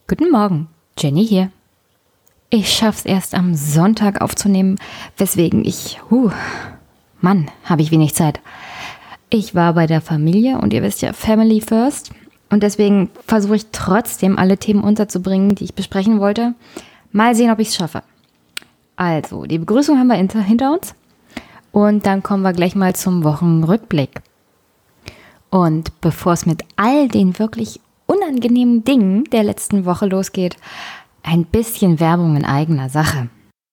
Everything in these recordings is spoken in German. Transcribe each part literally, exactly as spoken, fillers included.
Guten Morgen, Jenny hier. Ich schaff's erst am Sonntag aufzunehmen, weswegen ich, huh, Mann, habe ich wenig Zeit. Ich war bei der Familie und ihr wisst ja, Family first. Und deswegen versuche ich trotzdem alle Themen unterzubringen, die ich besprechen wollte. Mal sehen, ob ich es schaffe. Also, die Begrüßung haben wir hinter, hinter uns. Und dann kommen wir gleich mal zum Wochenrückblick. Und bevor es mit all den wirklich unangenehmen Dingen der letzten Woche losgeht, ein bisschen Werbung in eigener Sache.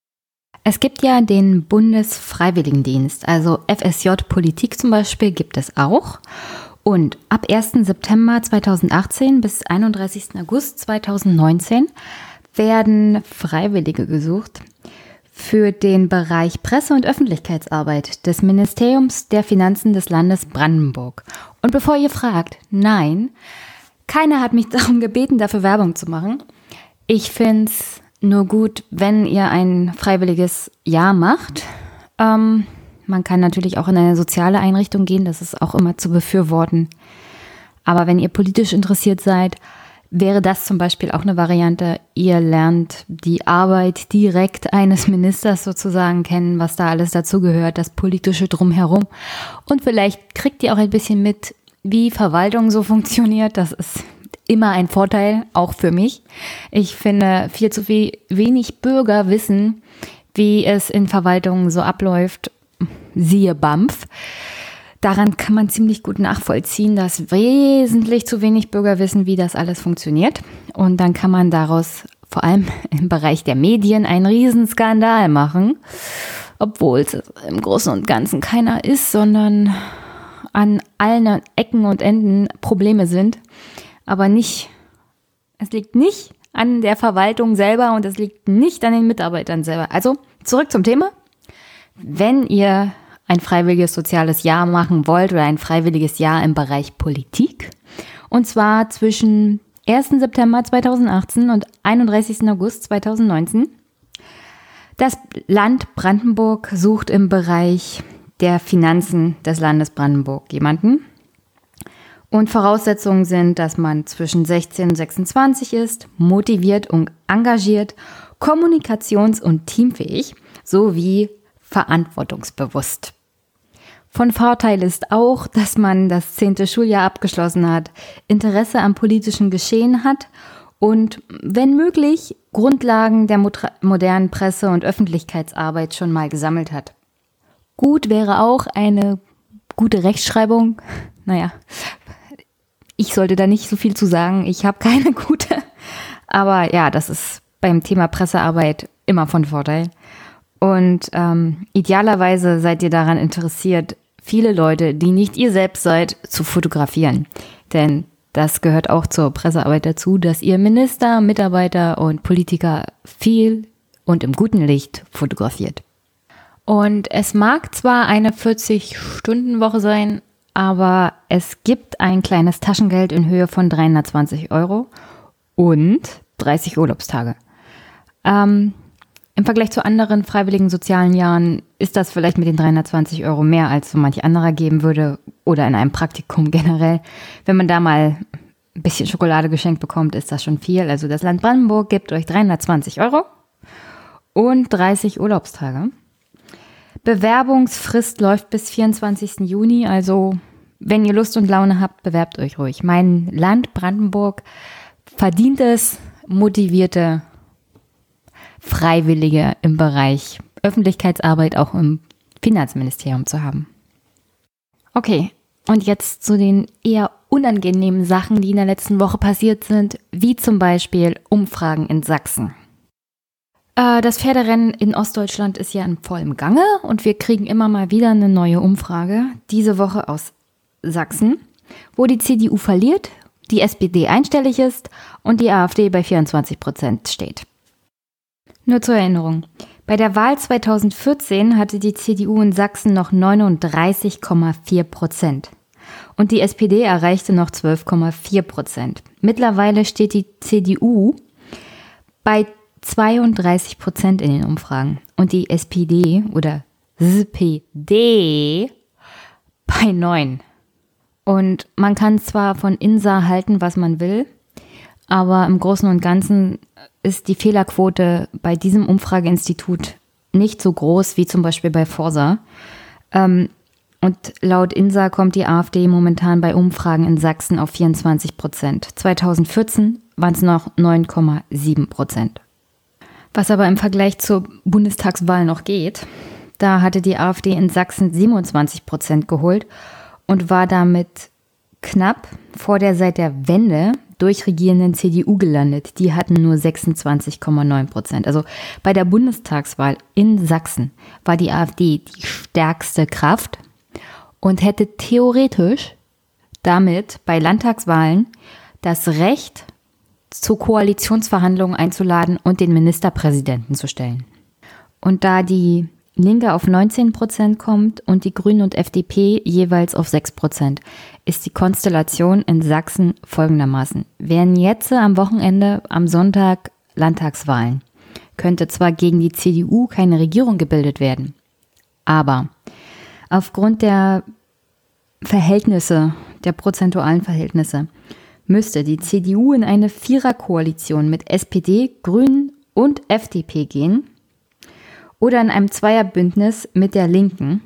Es gibt ja den Bundesfreiwilligendienst, also F S J Politik zum Beispiel gibt es auch. Und ab ersten September zweitausendachtzehn bis einunddreißigsten August zweitausendneunzehn werden Freiwillige gesucht für den Bereich Presse- und Öffentlichkeitsarbeit des Ministeriums der Finanzen des Landes Brandenburg. Und bevor ihr fragt, nein, keiner hat mich darum gebeten, dafür Werbung zu machen. Ich finde es nur gut, wenn ihr ein freiwilliges Jahr macht. Ähm, man kann natürlich auch in eine soziale Einrichtung gehen, das ist auch immer zu befürworten. Aber wenn ihr politisch interessiert seid, wäre das zum Beispiel auch eine Variante. Ihr lernt die Arbeit direkt eines Ministers sozusagen kennen, was da alles dazugehört, das politische Drumherum. Und vielleicht kriegt ihr auch ein bisschen mit, wie Verwaltung so funktioniert. Das ist immer ein Vorteil, auch für mich. Ich finde, viel zu viel, wenig Bürger wissen, wie es in Verwaltungen so abläuft. Siehe B A M F. Daran kann man ziemlich gut nachvollziehen, dass wesentlich zu wenig Bürger wissen, wie das alles funktioniert. Und dann kann man daraus vor allem im Bereich der Medien einen Riesenskandal machen, obwohl es im Großen und Ganzen keiner ist, sondern an allen Ecken und Enden Probleme sind. Aber nicht, es liegt nicht an der Verwaltung selber und es liegt nicht an den Mitarbeitern selber. Also zurück zum Thema. Wenn ihr ein freiwilliges soziales Jahr machen wollt oder ein freiwilliges Jahr im Bereich Politik, und zwar zwischen ersten September zweitausendachtzehn und einunddreißigsten August zweitausendneunzehn, das Land Brandenburg sucht im Bereich der Finanzen des Landes Brandenburg jemanden. Und Voraussetzungen sind, dass man zwischen sechzehn und sechsundzwanzig ist, motiviert und engagiert, kommunikations- und teamfähig sowie verantwortungsbewusst. Von Vorteil ist auch, dass man das zehnte Schuljahr abgeschlossen hat, Interesse am politischen Geschehen hat und, wenn möglich, Grundlagen der modernen Presse- und Öffentlichkeitsarbeit schon mal gesammelt hat. Gut wäre auch eine gute Rechtschreibung. Naja, ich sollte da nicht so viel zu sagen. Ich habe keine gute. Aber ja, das ist beim Thema Pressearbeit immer von Vorteil. Und ähm, idealerweise seid ihr daran interessiert, viele Leute, die nicht ihr selbst seid, zu fotografieren. Denn das gehört auch zur Pressearbeit dazu, dass ihr Minister, Mitarbeiter und Politiker viel und im guten Licht fotografiert. Und es mag zwar eine vierzig-Stunden-Woche sein, aber es gibt ein kleines Taschengeld in Höhe von dreihundertzwanzig Euro und dreißig Urlaubstage. Ähm, Im Vergleich zu anderen freiwilligen sozialen Jahren ist das vielleicht mit den dreihundertzwanzig Euro mehr, als so manch anderer geben würde oder in einem Praktikum generell. Wenn man da mal ein bisschen Schokolade geschenkt bekommt, ist das schon viel. Also das Land Brandenburg gibt euch dreihundertzwanzig Euro und dreißig Urlaubstage. Bewerbungsfrist läuft bis vierundzwanzigsten Juni, also wenn ihr Lust und Laune habt, bewerbt euch ruhig. Mein Land Brandenburg verdient es, motivierte Freiwillige im Bereich Öffentlichkeitsarbeit auch im Finanzministerium zu haben. Okay, und jetzt zu den eher unangenehmen Sachen, die in der letzten Woche passiert sind, wie zum Beispiel Umfragen in Sachsen. Das Pferderennen in Ostdeutschland ist ja in vollem Gange und wir kriegen immer mal wieder eine neue Umfrage, diese Woche aus Sachsen, wo die C D U verliert, die S P D einstellig ist und die AfD bei vierundzwanzig Prozent steht. Nur zur Erinnerung, bei der Wahl zweitausendvierzehn hatte die C D U in Sachsen noch neununddreißig Komma vier Prozent und die S P D erreichte noch zwölf Komma vier Prozent. Mittlerweile steht die C D U bei zweiunddreißig Prozent in den Umfragen und die S P D oder S P D bei neun. Und man kann zwar von Insa halten, was man will, Aber im Großen und Ganzen ist die Fehlerquote bei diesem Umfrageinstitut nicht so groß wie zum Beispiel bei Forsa. Ähm, und laut I N S A kommt die AfD momentan bei Umfragen in Sachsen auf vierundzwanzig Prozent. zweitausendvierzehn waren es noch neun Komma sieben Prozent. Was aber im Vergleich zur Bundestagswahl noch geht, da hatte die AfD in Sachsen siebenundzwanzig Prozent geholt und war damit knapp vor der seit der Wende durchregierenden C D U gelandet. Die hatten nur sechsundzwanzig Komma neun Prozent. Also bei der Bundestagswahl in Sachsen war die AfD die stärkste Kraft und hätte theoretisch damit bei Landtagswahlen das Recht, zu Koalitionsverhandlungen einzuladen und den Ministerpräsidenten zu stellen. Und da die Linke auf neunzehn Prozent kommt und die Grünen und F D P jeweils auf sechs Prozent, ist die Konstellation in Sachsen folgendermaßen. Wären jetzt am Wochenende am Sonntag Landtagswahlen, könnte zwar gegen die C D U keine Regierung gebildet werden, aber aufgrund der Verhältnisse, der prozentualen Verhältnisse, müsste die C D U in eine Viererkoalition mit S P D, Grünen und F D P gehen oder in einem Zweierbündnis mit der Linken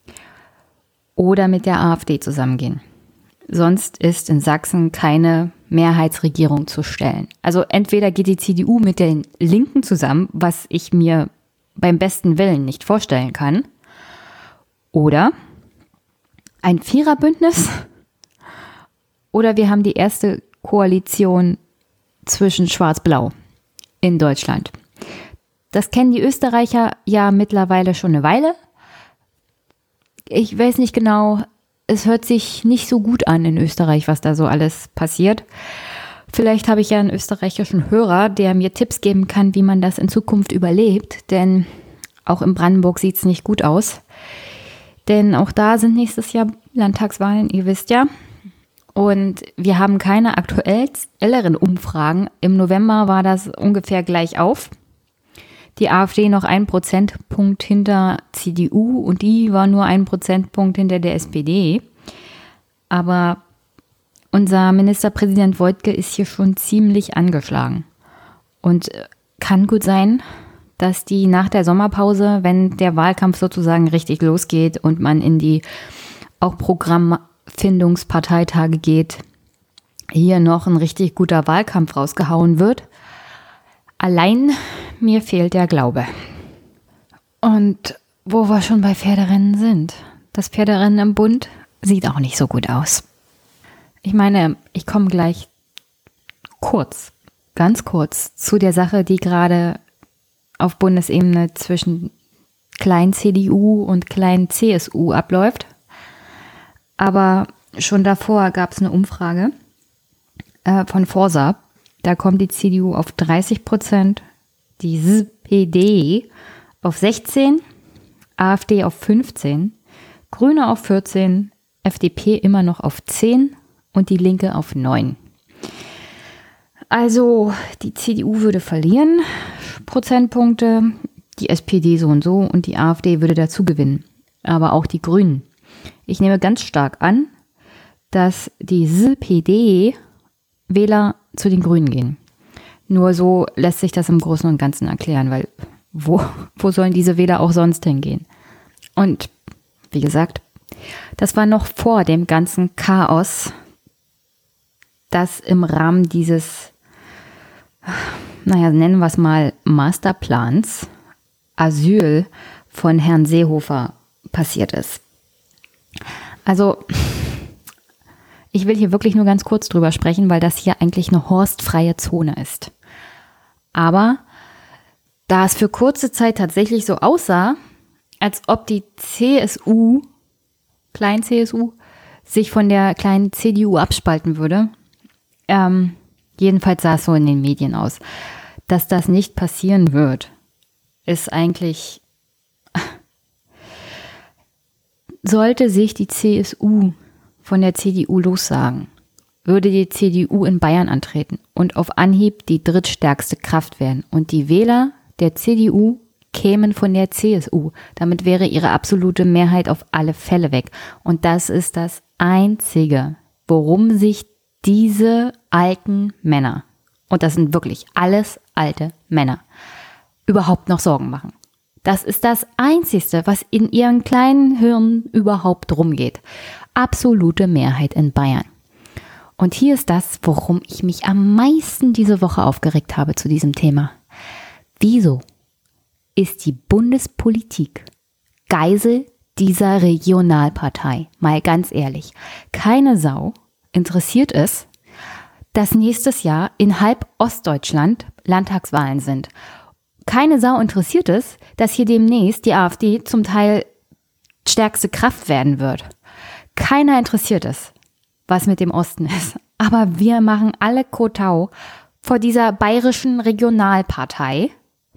oder mit der AfD zusammengehen. Sonst ist in Sachsen keine Mehrheitsregierung zu stellen. Also entweder geht die C D U mit den Linken zusammen, was ich mir beim besten Willen nicht vorstellen kann, oder ein Viererbündnis. Oder wir haben die erste Koalition zwischen Schwarz-Blau in Deutschland. Das kennen die Österreicher ja mittlerweile schon eine Weile. Ich weiß nicht genau, es hört sich nicht so gut an in Österreich, was da so alles passiert. Vielleicht habe ich ja einen österreichischen Hörer, der mir Tipps geben kann, wie man das in Zukunft überlebt. Denn auch in Brandenburg sieht es nicht gut aus. Denn auch da sind nächstes Jahr Landtagswahlen, ihr wisst ja. Und wir haben keine aktuelleren Umfragen. Im November war das ungefähr gleich auf. Die AfD noch ein Prozentpunkt hinter C D U und die war nur ein Prozentpunkt hinter der S P D. Aber unser Ministerpräsident Woidke ist hier schon ziemlich angeschlagen. Und kann gut sein, dass die nach der Sommerpause, wenn der Wahlkampf sozusagen richtig losgeht und man in die auch Programmfindungsparteitage geht, hier noch ein richtig guter Wahlkampf rausgehauen wird. Allein mir fehlt der Glaube. Und wo wir schon bei Pferderennen sind, das Pferderennen im Bund sieht auch nicht so gut aus. Ich meine, ich komme gleich kurz, ganz kurz zu der Sache, die gerade auf Bundesebene zwischen klein C D U und klein C S U abläuft. Aber schon davor gab es eine Umfrage äh, von Forsa. Da kommt die C D U auf dreißig Prozent, die S P D auf sechzehn, AfD auf fünfzehn, Grüne auf vierzehn, F D P immer noch auf zehn und die Linke auf neun. Also die C D U würde verlieren Prozentpunkte, die S P D so und so und die AfD würde dazu gewinnen. Aber auch die Grünen. Ich nehme ganz stark an, dass die S P D-Wähler zu den Grünen gehen. Nur so lässt sich das im Großen und Ganzen erklären, weil wo, wo sollen diese Wähler auch sonst hingehen? Und wie gesagt, das war noch vor dem ganzen Chaos, das im Rahmen dieses, naja, nennen wir es mal Masterplans Asyl von Herrn Seehofer passiert ist. Also ich will hier wirklich nur ganz kurz drüber sprechen, weil das hier eigentlich eine horstfreie Zone ist. Aber da es für kurze Zeit tatsächlich so aussah, als ob die C S U, klein C S U, sich von der kleinen C D U abspalten würde, ähm, jedenfalls sah es so in den Medien aus, dass das nicht passieren wird, ist eigentlich, sollte sich die C S U von der C D U lossagen, würde die C D U in Bayern antreten und auf Anhieb die drittstärkste Kraft werden. Und die Wähler der C D U kämen von der C S U. Damit wäre ihre absolute Mehrheit auf alle Fälle weg. Und das ist das Einzige, worum sich diese alten Männer und das sind wirklich alles alte Männer, überhaupt noch Sorgen machen. Das ist das Einzige, was in ihren kleinen Hirnen überhaupt rumgeht. Absolute Mehrheit in Bayern. Und hier ist das, worum ich mich am meisten diese Woche aufgeregt habe zu diesem Thema. Wieso ist die Bundespolitik Geisel dieser Regionalpartei? Mal ganz ehrlich, keine Sau interessiert es, dass nächstes Jahr in halb Ostdeutschland Landtagswahlen sind. Keine Sau interessiert es, dass hier demnächst die AfD zum Teil stärkste Kraft werden wird. Keiner interessiert es, was mit dem Osten ist. Aber wir machen alle Kotau vor dieser bayerischen Regionalpartei,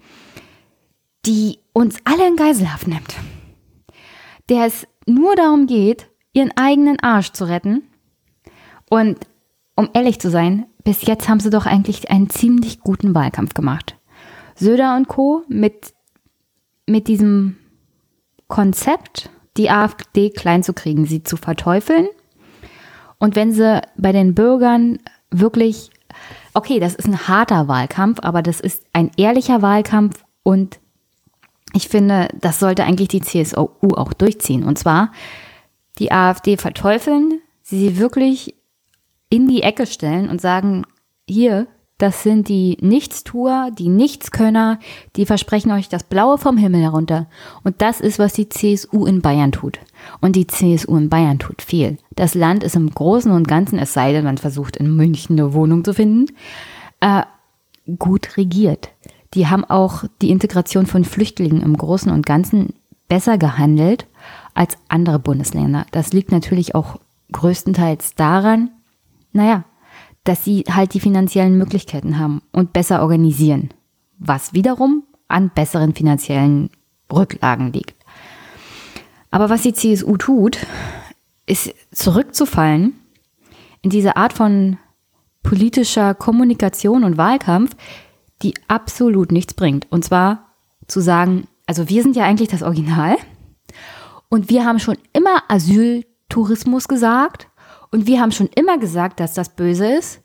die uns alle in Geiselhaft nimmt. Der es nur darum geht, ihren eigenen Arsch zu retten. Und um ehrlich zu sein, bis jetzt haben sie doch eigentlich einen ziemlich guten Wahlkampf gemacht. Söder und Co. mit, mit diesem Konzept, die AfD klein zu kriegen, sie zu verteufeln. Und wenn sie bei den Bürgern wirklich, okay, das ist ein harter Wahlkampf, aber das ist ein ehrlicher Wahlkampf und ich finde, das sollte eigentlich die C S U auch durchziehen. Und zwar die AfD verteufeln, sie wirklich in die Ecke stellen und sagen, hier, das sind die Nichtstuer, die Nichtskönner, die versprechen euch das Blaue vom Himmel herunter. Und das ist, was die C S U in Bayern tut. Und die C S U in Bayern tut viel. Das Land ist im Großen und Ganzen, es sei denn, man versucht in München eine Wohnung zu finden, äh, gut regiert. Die haben auch die Integration von Flüchtlingen im Großen und Ganzen besser gehandelt als andere Bundesländer. Das liegt natürlich auch größtenteils daran, naja, dass sie halt die finanziellen Möglichkeiten haben und besser organisieren, was wiederum an besseren finanziellen Rücklagen liegt. Aber was die C S U tut, ist zurückzufallen in diese Art von politischer Kommunikation und Wahlkampf, die absolut nichts bringt. Und zwar zu sagen, also wir sind ja eigentlich das Original und wir haben schon immer Asyltourismus gesagt und wir haben schon immer gesagt, dass das böse ist.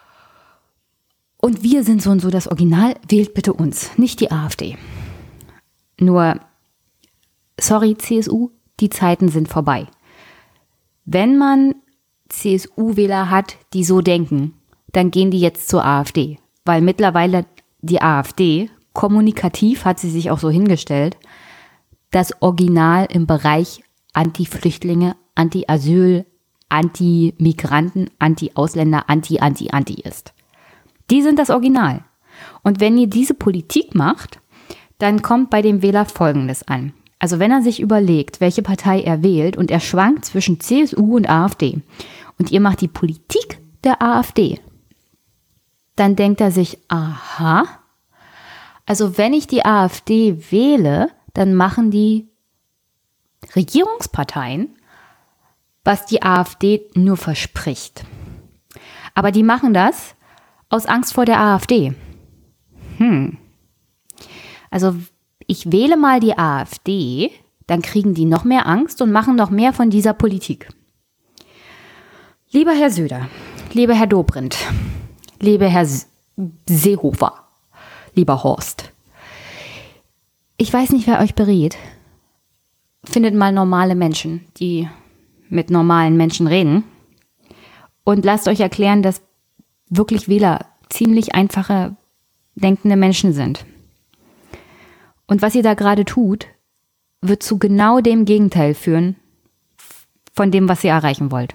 Und wir sind so und so das Original, wählt bitte uns, nicht die AfD. Nur, sorry C S U, die Zeiten sind vorbei. Wenn man C S U-Wähler hat, die so denken, dann gehen die jetzt zur AfD. Weil mittlerweile die AfD, kommunikativ hat sie sich auch so hingestellt, das Original im Bereich Anti-Flüchtlinge, Anti-Asyl, Anti-Migranten, Anti-Ausländer, Anti, Anti, Anti ist. Die sind das Original. Und wenn ihr diese Politik macht, dann kommt bei dem Wähler Folgendes an. Also wenn er sich überlegt, welche Partei er wählt und er schwankt zwischen C S U und AfD und ihr macht die Politik der AfD, dann denkt er sich, aha, also wenn ich die AfD wähle, dann machen die Regierungsparteien, was die AfD nur verspricht. Aber die machen das aus Angst vor der AfD. Hm. Also ich wähle mal die AfD, dann kriegen die noch mehr Angst und machen noch mehr von dieser Politik. Lieber Herr Söder, lieber Herr Dobrindt, lieber Herr Seehofer, lieber Horst, ich weiß nicht, wer euch berät. Findet mal normale Menschen, die mit normalen Menschen reden und lasst euch erklären, dass wirklich Wähler ziemlich einfache, denkende Menschen sind. Und was ihr da gerade tut, wird zu genau dem Gegenteil führen von dem, was ihr erreichen wollt.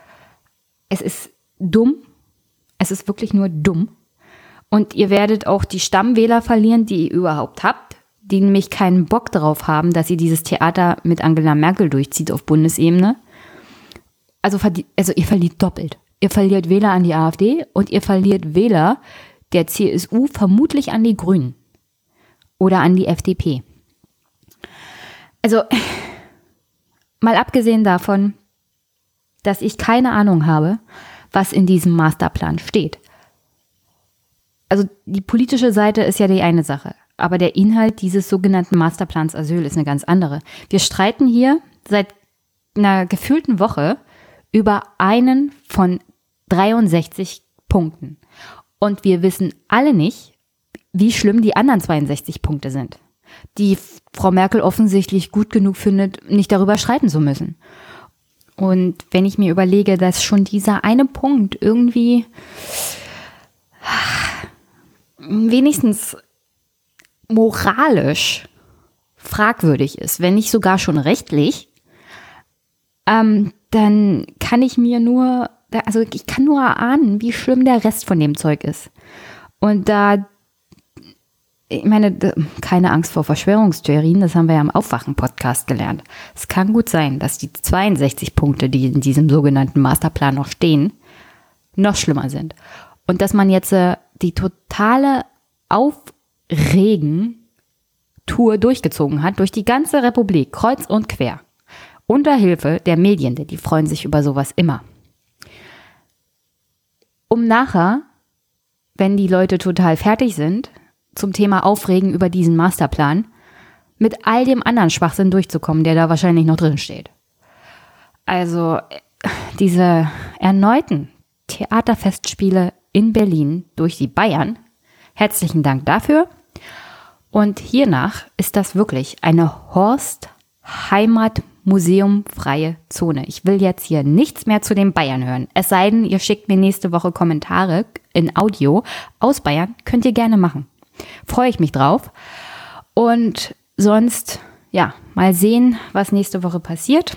Es ist dumm. Es ist wirklich nur dumm. Und ihr werdet auch die Stammwähler verlieren, die ihr überhaupt habt, die nämlich keinen Bock darauf haben, dass ihr dieses Theater mit Angela Merkel durchzieht auf Bundesebene. Also, also ihr verliert doppelt. Ihr verliert Wähler an die AfD und ihr verliert Wähler der C S U vermutlich an die Grünen oder an die F D P. Also mal abgesehen davon, dass ich keine Ahnung habe, was in diesem Masterplan steht. Also die politische Seite ist ja die eine Sache, aber der Inhalt dieses sogenannten Masterplans Asyl ist eine ganz andere. Wir streiten hier seit einer gefühlten Woche über einen von dreiundsechzig Punkten. Und wir wissen alle nicht, wie schlimm die anderen zweiundsechzig Punkte sind, die Frau Merkel offensichtlich gut genug findet, nicht darüber streiten zu müssen. Und wenn ich mir überlege, dass schon dieser eine Punkt irgendwie wenigstens moralisch fragwürdig ist, wenn nicht sogar schon rechtlich, ähm, dann kann ich mir nur, also ich kann nur erahnen, wie schlimm der Rest von dem Zeug ist. Und da, ich meine, keine Angst vor Verschwörungstheorien, das haben wir ja im Aufwachen-Podcast gelernt. Es kann gut sein, dass die zweiundsechzig Punkte, die in diesem sogenannten Masterplan noch stehen, noch schlimmer sind. Und dass man jetzt äh, die totale Aufregen-Tour durchgezogen hat, durch die ganze Republik, kreuz und quer. Unter Hilfe der Medien, denn die freuen sich über sowas immer. Um nachher, wenn die Leute total fertig sind, zum Thema Aufregen über diesen Masterplan, mit all dem anderen Schwachsinn durchzukommen, der da wahrscheinlich noch drin steht. Also diese erneuten Theaterfestspiele in Berlin durch die Bayern, herzlichen Dank dafür. Und hiernach ist das wirklich eine Horst-Heimat-Museum-freie Zone. Ich will jetzt hier nichts mehr zu den Bayern hören. Es sei denn, ihr schickt mir nächste Woche Kommentare in Audio aus Bayern. Könnt ihr gerne machen. Freue ich mich drauf. Und sonst, ja, mal sehen, was nächste Woche passiert.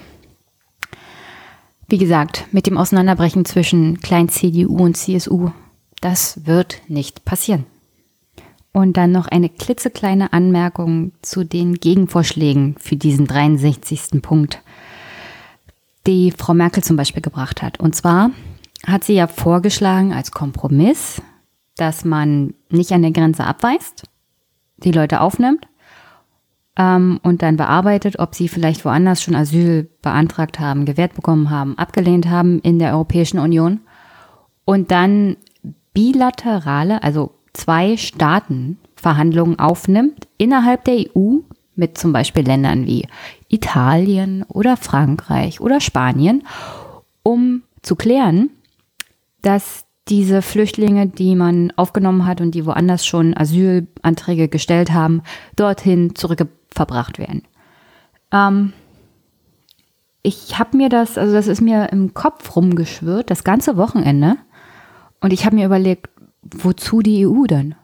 Wie gesagt, mit dem Auseinanderbrechen zwischen Klein-C D U und C S U, das wird nicht passieren. Und dann noch eine klitzekleine Anmerkung zu den Gegenvorschlägen für diesen dreiundsechzigsten Punkt, die Frau Merkel zum Beispiel gebracht hat. Und zwar hat sie ja vorgeschlagen als Kompromiss, dass man nicht an der Grenze abweist, die Leute aufnimmt ähm, und dann bearbeitet, ob sie vielleicht woanders schon Asyl beantragt haben, gewährt bekommen haben, abgelehnt haben in der Europäischen Union und dann bilaterale, also zwei Staaten Verhandlungen aufnimmt innerhalb der E U mit zum Beispiel Ländern wie Italien oder Frankreich oder Spanien, um zu klären, dass diese Flüchtlinge, die man aufgenommen hat und die woanders schon Asylanträge gestellt haben, dorthin zurückverbracht werden. Ähm, ich habe mir das, also das ist mir im Kopf rumgeschwirrt, das ganze Wochenende. Und ich habe mir überlegt, wozu die E U denn?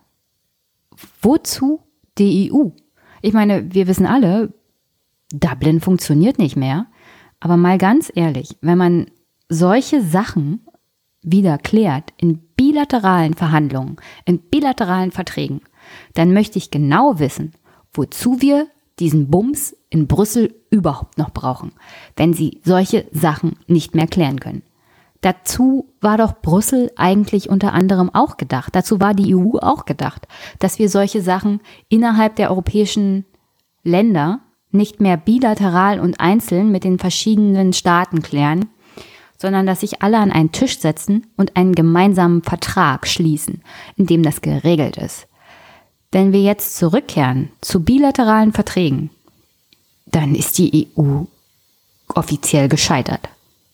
Wozu die E U? Ich meine, wir wissen alle, Dublin funktioniert nicht mehr. Aber mal ganz ehrlich, wenn man solche Sachen wieder klärt in bilateralen Verhandlungen, in bilateralen Verträgen, dann möchte ich genau wissen, wozu wir diesen Bums in Brüssel überhaupt noch brauchen, wenn sie solche Sachen nicht mehr klären können. Dazu war doch Brüssel eigentlich unter anderem auch gedacht, dazu war die E U auch gedacht, dass wir solche Sachen innerhalb der europäischen Länder nicht mehr bilateral und einzeln mit den verschiedenen Staaten klären, sondern dass sich alle an einen Tisch setzen und einen gemeinsamen Vertrag schließen, in dem das geregelt ist. Wenn wir jetzt zurückkehren zu bilateralen Verträgen, dann ist die E U offiziell gescheitert.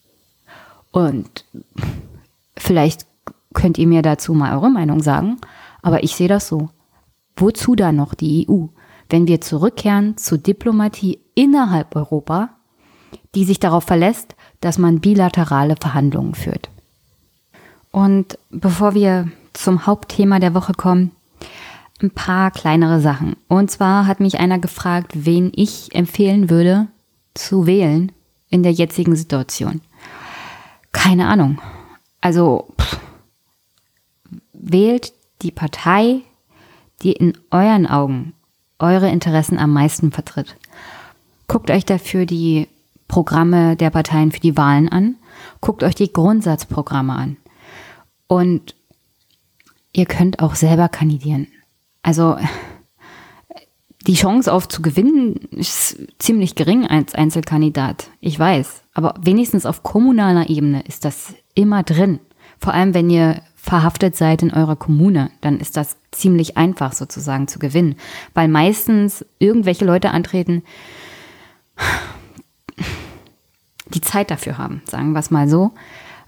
Und vielleicht könnt ihr mir dazu mal eure Meinung sagen, aber ich sehe das so. Wozu dann noch die E U, wenn wir zurückkehren zu Diplomatie innerhalb Europa, die sich darauf verlässt, dass man bilaterale Verhandlungen führt? Und bevor wir zum Hauptthema der Woche kommen, ein paar kleinere Sachen. Und zwar hat mich einer gefragt, wen ich empfehlen würde, zu wählen in der jetzigen Situation. Keine Ahnung. Also pff, wählt die Partei, die in euren Augen eure Interessen am meisten vertritt. Guckt euch dafür die Programme der Parteien für die Wahlen an. Guckt euch die Grundsatzprogramme an. Und ihr könnt auch selber kandidieren. Also die Chance auf zu gewinnen ist ziemlich gering als Einzelkandidat. Ich weiß. Aber wenigstens auf kommunaler Ebene ist das immer drin. Vor allem, wenn ihr verhaftet seid in eurer Kommune, dann ist das ziemlich einfach sozusagen zu gewinnen. Weil meistens irgendwelche Leute antreten, die Zeit dafür haben, sagen wir es mal so.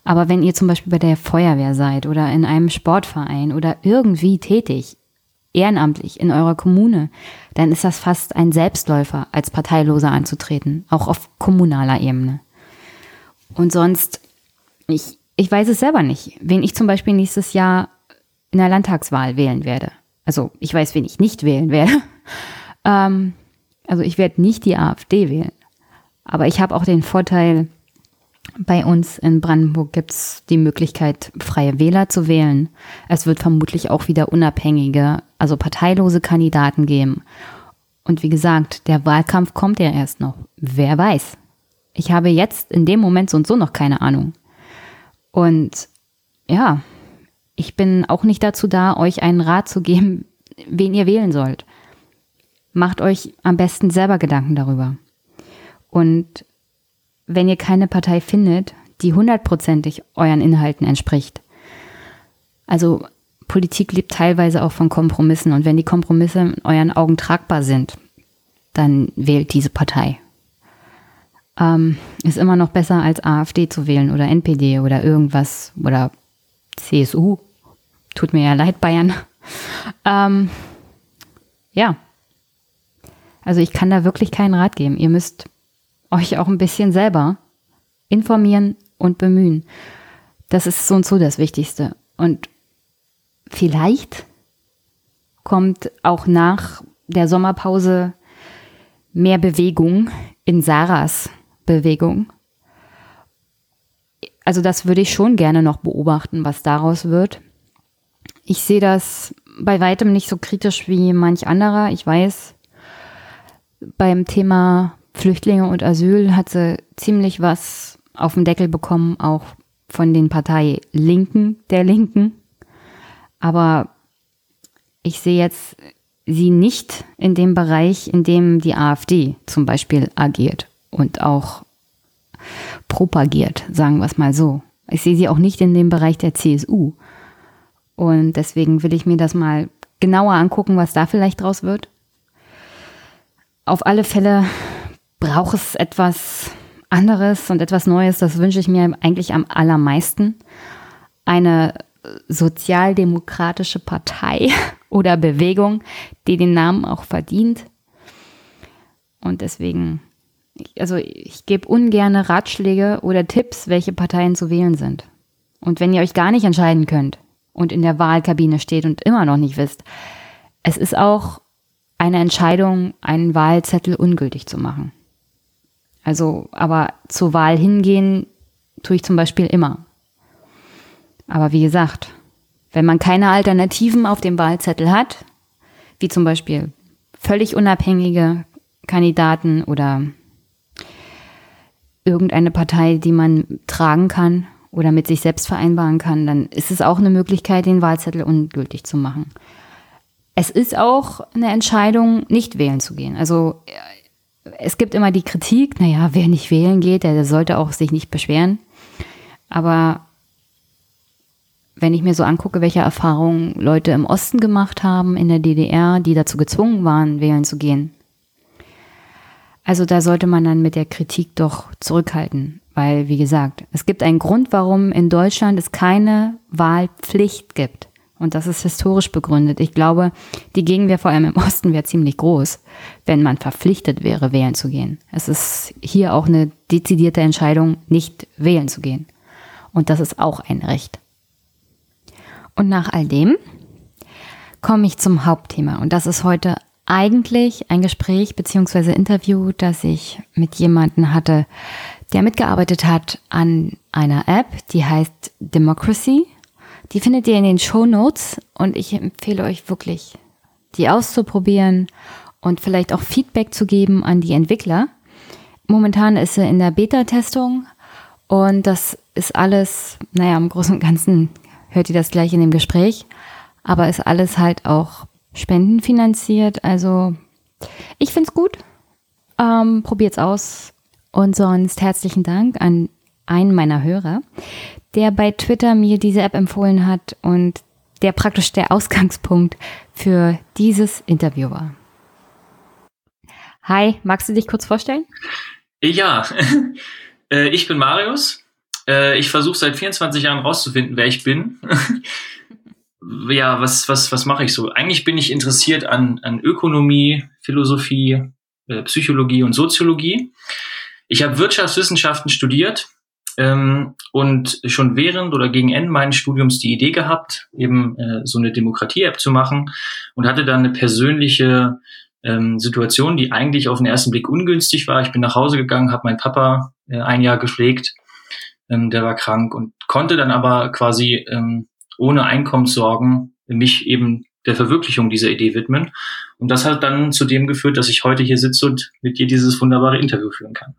Aber wenn ihr zum Beispiel bei der Feuerwehr seid oder in einem Sportverein oder irgendwie tätig, ehrenamtlich in eurer Kommune, dann ist das fast ein Selbstläufer, als Parteiloser anzutreten, auch auf kommunaler Ebene. Und sonst, ich, ich weiß es selber nicht, wen ich zum Beispiel nächstes Jahr in der Landtagswahl wählen werde. Also ich weiß, wen ich nicht wählen werde. ähm, also ich werde nicht die AfD wählen. Aber ich habe auch den Vorteil, bei uns in Brandenburg gibt es die Möglichkeit, freie Wähler zu wählen. Es wird vermutlich auch wieder unabhängige, also parteilose Kandidaten geben. Und wie gesagt, der Wahlkampf kommt ja erst noch. Wer weiß? Ich habe jetzt in dem Moment so und so noch keine Ahnung. Und ja, ich bin auch nicht dazu da, euch einen Rat zu geben, wen ihr wählen sollt. Macht euch am besten selber Gedanken darüber. Und wenn ihr keine Partei findet, die hundertprozentig euren Inhalten entspricht. Also Politik lebt teilweise auch von Kompromissen und wenn die Kompromisse in euren Augen tragbar sind, dann wählt diese Partei. Ähm, ist immer noch besser als AfD zu wählen oder N P D oder irgendwas oder C S U. Tut mir ja leid, Bayern. ähm, ja. Also ich kann da wirklich keinen Rat geben. Ihr müsst euch auch ein bisschen selber informieren und bemühen. Das ist so und so das Wichtigste. Und vielleicht kommt auch nach der Sommerpause mehr Bewegung in Sarahs Bewegung. Also das würde ich schon gerne noch beobachten, was daraus wird. Ich sehe das bei weitem nicht so kritisch wie manch anderer. Ich weiß, beim Thema Flüchtlinge und Asyl hat sie ziemlich was auf den Deckel bekommen, auch von den Partei Linken, der Linken. Aber ich sehe jetzt sie nicht in dem Bereich, in dem die AfD zum Beispiel agiert und auch propagiert, sagen wir es mal so. Ich sehe sie auch nicht in dem Bereich der C S U. Und deswegen will ich mir das mal genauer angucken, was da vielleicht draus wird. Auf alle Fälle braucht es etwas anderes und etwas Neues, das wünsche ich mir eigentlich am allermeisten. Eine sozialdemokratische Partei oder Bewegung, die den Namen auch verdient. Und deswegen, also ich gebe ungern Ratschläge oder Tipps, welche Parteien zu wählen sind. Und wenn ihr euch gar nicht entscheiden könnt und in der Wahlkabine steht und immer noch nicht wisst, es ist auch eine Entscheidung, einen Wahlzettel ungültig zu machen. Also, aber zur Wahl hingehen tue ich zum Beispiel immer. Aber wie gesagt, wenn man keine Alternativen auf dem Wahlzettel hat, wie zum Beispiel völlig unabhängige Kandidaten oder irgendeine Partei, die man tragen kann oder mit sich selbst vereinbaren kann, dann ist es auch eine Möglichkeit, den Wahlzettel ungültig zu machen. Es ist auch eine Entscheidung, nicht wählen zu gehen. Also es gibt immer die Kritik, naja, wer nicht wählen geht, der sollte auch sich nicht beschweren. Aber wenn ich mir so angucke, welche Erfahrungen Leute im Osten gemacht haben, in der D D R, die dazu gezwungen waren, wählen zu gehen. Also da sollte man dann mit der Kritik doch zurückhalten. Weil, wie gesagt, es gibt einen Grund, warum in Deutschland es keine Wahlpflicht gibt. Und das ist historisch begründet. Ich glaube, die Gegenwehr vor allem im Osten wäre ziemlich groß, wenn man verpflichtet wäre, wählen zu gehen. Es ist hier auch eine dezidierte Entscheidung, nicht wählen zu gehen. Und das ist auch ein Recht. Und nach all dem komme ich zum Hauptthema. Und das ist heute eigentlich ein Gespräch bzw. Interview, das ich mit jemandem hatte, der mitgearbeitet hat an einer App, die heißt Democracy. Die findet ihr in den Shownotes und ich empfehle euch wirklich, die auszuprobieren und vielleicht auch Feedback zu geben an die Entwickler. Momentan ist sie in der Beta-Testung und das ist alles, naja, im Großen und Ganzen hört ihr das gleich in dem Gespräch, aber ist alles halt auch spendenfinanziert. Also ich finde es gut. Ähm, probiert's aus. Und sonst herzlichen Dank an einen meiner Hörer, der bei Twitter mir diese App empfohlen hat und der praktisch der Ausgangspunkt für dieses Interview war. Hi, magst du dich kurz vorstellen? Ja, ich bin Marius. Äh, ich versuche seit vierundzwanzig Jahren rauszufinden, wer ich bin. Ja, was, was, was mache ich so? Eigentlich bin ich interessiert an, an Ökonomie, Philosophie, äh, Psychologie und Soziologie. Ich habe Wirtschaftswissenschaften studiert ähm, und schon während oder gegen Ende meines Studiums die Idee gehabt, eben äh, so eine Demokratie-App zu machen und hatte dann eine persönliche ähm, Situation, die eigentlich auf den ersten Blick ungünstig war. Ich bin nach Hause gegangen, habe meinen Papa äh, ein Jahr gepflegt, ähm, der war krank und konnte dann aber quasi ähm, ohne Einkommenssorgen mich eben der Verwirklichung dieser Idee widmen. Und das hat dann zu dem geführt, dass ich heute hier sitze und mit dir dieses wunderbare Interview führen kann.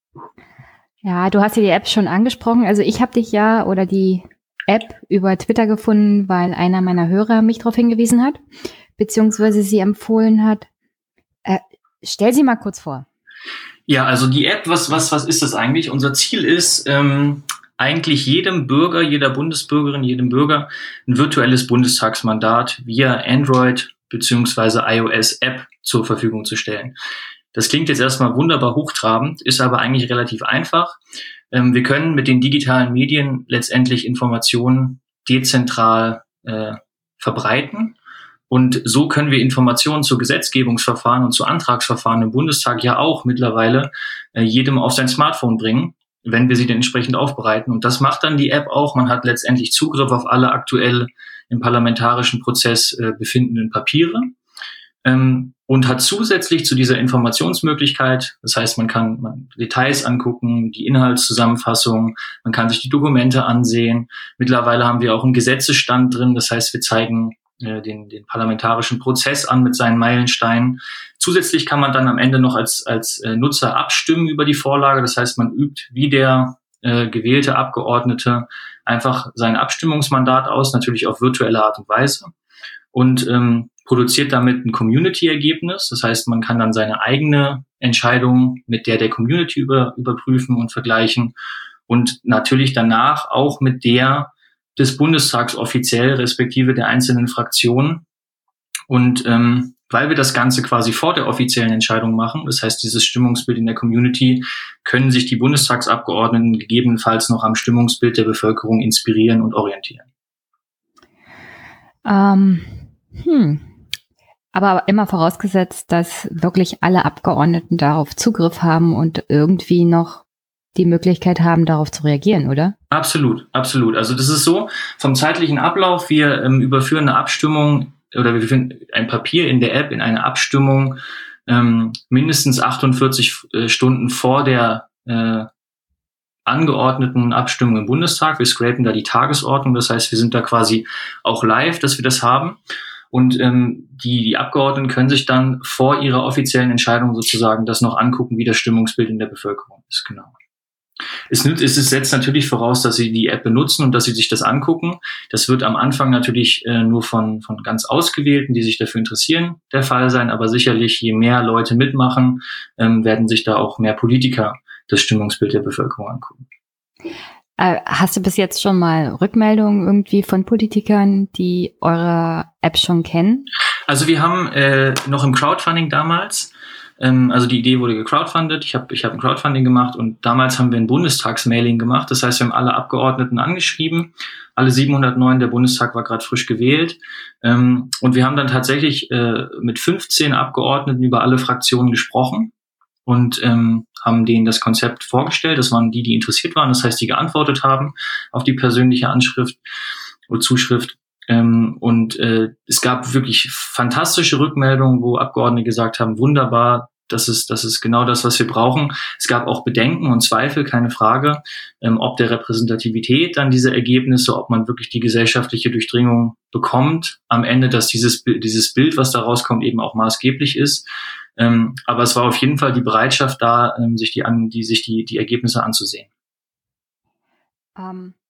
Ja, du hast ja die App schon angesprochen. Also ich habe dich ja oder die App über Twitter gefunden, weil einer meiner Hörer mich darauf hingewiesen hat, beziehungsweise sie empfohlen hat. Äh, stell sie mal kurz vor. Ja, also die App, was, was, was ist das eigentlich? Unser Ziel ist, ähm, eigentlich jedem Bürger, jeder Bundesbürgerin, jedem Bürger ein virtuelles Bundestagsmandat via Android beziehungsweise iOS-App zur Verfügung zu stellen. Das klingt jetzt erstmal wunderbar hochtrabend, ist aber eigentlich relativ einfach. Ähm, wir können mit den digitalen Medien letztendlich Informationen dezentral äh, verbreiten. Und so können wir Informationen zu Gesetzgebungsverfahren und zu Antragsverfahren im Bundestag ja auch mittlerweile äh, jedem auf sein Smartphone bringen, wenn wir sie denn entsprechend aufbereiten. Und das macht dann die App auch. Man hat letztendlich Zugriff auf alle aktuell im parlamentarischen Prozess äh, befindenden Papiere ähm, und hat zusätzlich zu dieser Informationsmöglichkeit, das heißt, man kann man Details angucken, die Inhaltszusammenfassung, man kann sich die Dokumente ansehen. Mittlerweile haben wir auch einen Gesetzesstand drin, das heißt, wir zeigen äh, den, den parlamentarischen Prozess an mit seinen Meilensteinen. Zusätzlich kann man dann am Ende noch als, als äh, Nutzer abstimmen über die Vorlage. Das heißt, man übt wie der äh, gewählte Abgeordnete einfach sein Abstimmungsmandat aus, natürlich auf virtuelle Art und Weise und ähm, produziert damit ein Community-Ergebnis. Das heißt, man kann dann seine eigene Entscheidung mit der der Community über, überprüfen und vergleichen und natürlich danach auch mit der des Bundestags offiziell, respektive der einzelnen Fraktionen. Und ähm, weil wir das Ganze quasi vor der offiziellen Entscheidung machen, das heißt, dieses Stimmungsbild in der Community, können sich die Bundestagsabgeordneten gegebenenfalls noch am Stimmungsbild der Bevölkerung inspirieren und orientieren. Ähm, hm. Aber immer vorausgesetzt, dass wirklich alle Abgeordneten darauf Zugriff haben und irgendwie noch die Möglichkeit haben, darauf zu reagieren, oder? Absolut, absolut. Also das ist so, vom zeitlichen Ablauf, wir ähm, überführen eine Abstimmung oder wir führen ein Papier in der App in eine Abstimmung ähm, mindestens achtundvierzig äh, Stunden vor der äh, angeordneten Abstimmung im Bundestag. Wir scrapen da die Tagesordnung, das heißt, wir sind da quasi auch live, dass wir das haben. Und ähm, die, die Abgeordneten können sich dann vor ihrer offiziellen Entscheidung sozusagen das noch angucken, wie das Stimmungsbild in der Bevölkerung ist, genau. Es, es setzt natürlich voraus, dass sie die App benutzen und dass sie sich das angucken. Das wird am Anfang natürlich äh, nur von, von ganz Ausgewählten, die sich dafür interessieren, der Fall sein. Aber sicherlich, je mehr Leute mitmachen, ähm, werden sich da auch mehr Politiker das Stimmungsbild der Bevölkerung angucken. Äh, hast du bis jetzt schon mal Rückmeldungen irgendwie von Politikern, die eure App schon kennen? Also wir haben äh, noch im Crowdfunding damals, also die Idee wurde gecrowdfundet, ich habe ich hab ein Crowdfunding gemacht und damals haben wir ein Bundestagsmailing gemacht. Das heißt, wir haben alle Abgeordneten angeschrieben, alle siebenhundertneun, der Bundestag war gerade frisch gewählt. Und wir haben dann tatsächlich mit fünfzehn Abgeordneten über alle Fraktionen gesprochen und haben denen das Konzept vorgestellt. Das waren die, die interessiert waren, das heißt, die geantwortet haben auf die persönliche Anschrift oder Zuschrift. Ähm, und äh, es gab wirklich fantastische Rückmeldungen, wo Abgeordnete gesagt haben, wunderbar, das ist, das ist genau das, was wir brauchen. Es gab auch Bedenken und Zweifel, keine Frage, ähm, ob der Repräsentativität dann diese Ergebnisse, ob man wirklich die gesellschaftliche Durchdringung bekommt am Ende, dass dieses, dieses Bild, was da rauskommt, eben auch maßgeblich ist. Ähm, aber es war auf jeden Fall die Bereitschaft da, ähm, sich die, an, die, sich die, die Ergebnisse anzusehen. Um.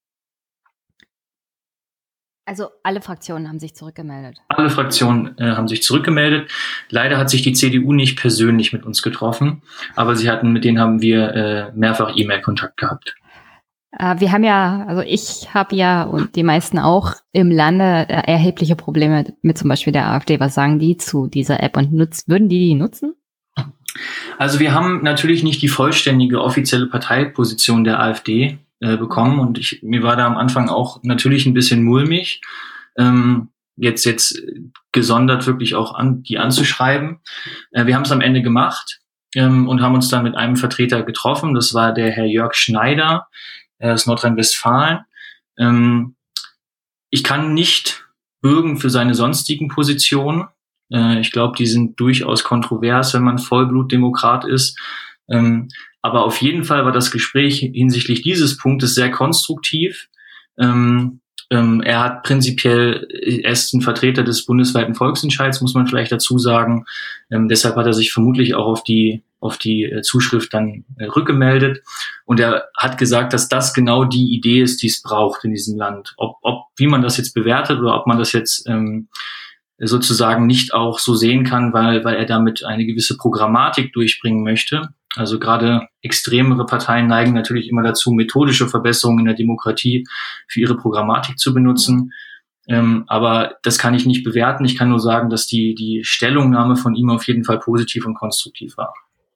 Also alle Fraktionen haben sich zurückgemeldet. Alle Fraktionen äh, haben sich zurückgemeldet. Leider hat sich die C D U nicht persönlich mit uns getroffen, aber sie hatten, mit denen haben wir äh, mehrfach E-Mail-Kontakt gehabt. Äh, wir haben ja, also ich habe ja und die meisten auch im Lande äh, erhebliche Probleme mit zum Beispiel der AfD. Was sagen die zu dieser App und nutz, würden die die nutzen? Also wir haben natürlich nicht die vollständige offizielle Parteiposition der AfD äh, bekommen und ich, mir war da am Anfang auch natürlich ein bisschen mulmig, ähm, jetzt jetzt gesondert wirklich auch an, die anzuschreiben. Äh, wir haben es am Ende gemacht ähm, und haben uns dann mit einem Vertreter getroffen. Das war der Herr Jörg Schneider äh, aus Nordrhein-Westfalen. Ähm, ich kann nicht bürgen für seine sonstigen Positionen. Äh, ich glaube, die sind durchaus kontrovers, wenn man Vollblutdemokrat ist. Ähm, aber auf jeden Fall war das Gespräch hinsichtlich dieses Punktes sehr konstruktiv. Ähm, ähm, er hat prinzipiell, er ist ein Vertreter des bundesweiten Volksentscheids, muss man vielleicht dazu sagen. Ähm, deshalb hat er sich vermutlich auch auf die auf die äh, Zuschrift dann äh, rückgemeldet. Und er hat gesagt, dass das genau die Idee ist, die es braucht in diesem Land. Ob, ob wie man das jetzt bewertet oder ob man das jetzt ähm, sozusagen nicht auch so sehen kann, weil weil er damit eine gewisse Programmatik durchbringen möchte. Also gerade extremere Parteien neigen natürlich immer dazu, methodische Verbesserungen in der Demokratie für ihre Programmatik zu benutzen. Ja. Ähm, aber das kann ich nicht bewerten. Ich kann nur sagen, dass die die Stellungnahme von ihm auf jeden Fall positiv und konstruktiv war.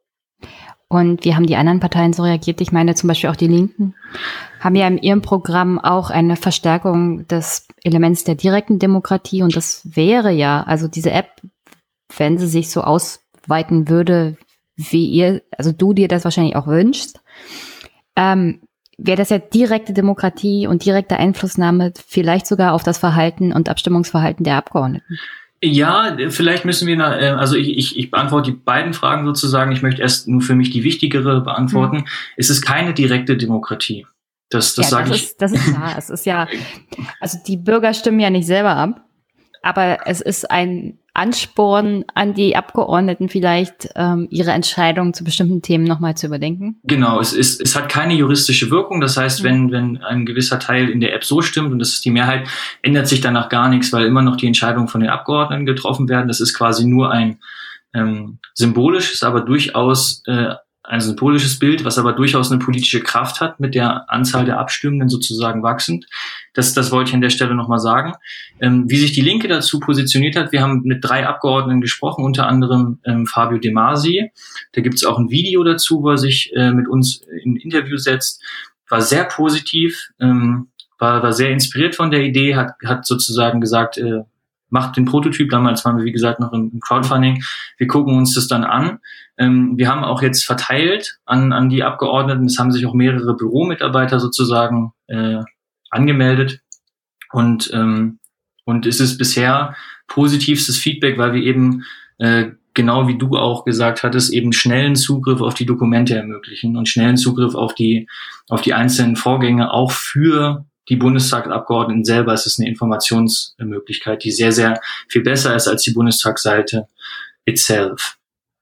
Und wie haben die anderen Parteien so reagiert? Ich meine zum Beispiel auch die Linken haben ja in ihrem Programm auch eine Verstärkung des Elements der direkten Demokratie. Und das wäre ja, also diese App, wenn sie sich so ausweiten würde, wie ihr, also du dir das wahrscheinlich auch wünschst, ähm, wäre das ja direkte Demokratie und direkte Einflussnahme vielleicht sogar auf das Verhalten und Abstimmungsverhalten der Abgeordneten. Ja, vielleicht müssen wir, also ich, ich, ich beantworte die beiden Fragen sozusagen. Ich möchte erst nur für mich die wichtigere beantworten. Hm. Es ist keine direkte Demokratie. Das, das ja, sage das ich. Ist, das ist klar. Es ist ja, also die Bürger stimmen ja nicht selber ab, aber es ist ein Ansporn an die Abgeordneten vielleicht, ähm, ihre Entscheidungen zu bestimmten Themen nochmal zu überdenken? Genau, es ist, es hat keine juristische Wirkung. Das heißt, mhm. wenn, wenn ein gewisser Teil in der App so stimmt und das ist die Mehrheit, ändert sich danach gar nichts, weil immer noch die Entscheidungen von den Abgeordneten getroffen werden. Das ist quasi nur ein ähm, symbolisches, aber durchaus äh, ein symbolisches Bild, was aber durchaus eine politische Kraft hat, mit der Anzahl der Abstimmenden sozusagen wachsend. Das, das wollte ich an der Stelle nochmal sagen. Ähm, wie sich die Linke dazu positioniert hat, wir haben mit drei Abgeordneten gesprochen, unter anderem ähm, Fabio De Masi. Da gibt es auch ein Video dazu, wo er sich äh, mit uns in ein Interview setzt. War sehr positiv, ähm, war, war sehr inspiriert von der Idee, hat, hat sozusagen gesagt, äh, macht den Prototyp. Damals waren wir, wie gesagt, noch im Crowdfunding. Wir gucken uns das dann an. Ähm, wir haben auch jetzt verteilt an, an die Abgeordneten. Es haben sich auch mehrere Büromitarbeiter sozusagen äh, angemeldet. Und, ähm, und es ist bisher positivstes Feedback, weil wir eben, äh, genau wie du auch gesagt hattest, eben schnellen Zugriff auf die Dokumente ermöglichen und schnellen Zugriff auf die, auf die einzelnen Vorgänge, auch für die Bundestagsabgeordneten selber. Es ist eine Informationsmöglichkeit, die sehr, sehr viel besser ist als die Bundestagsseite itself.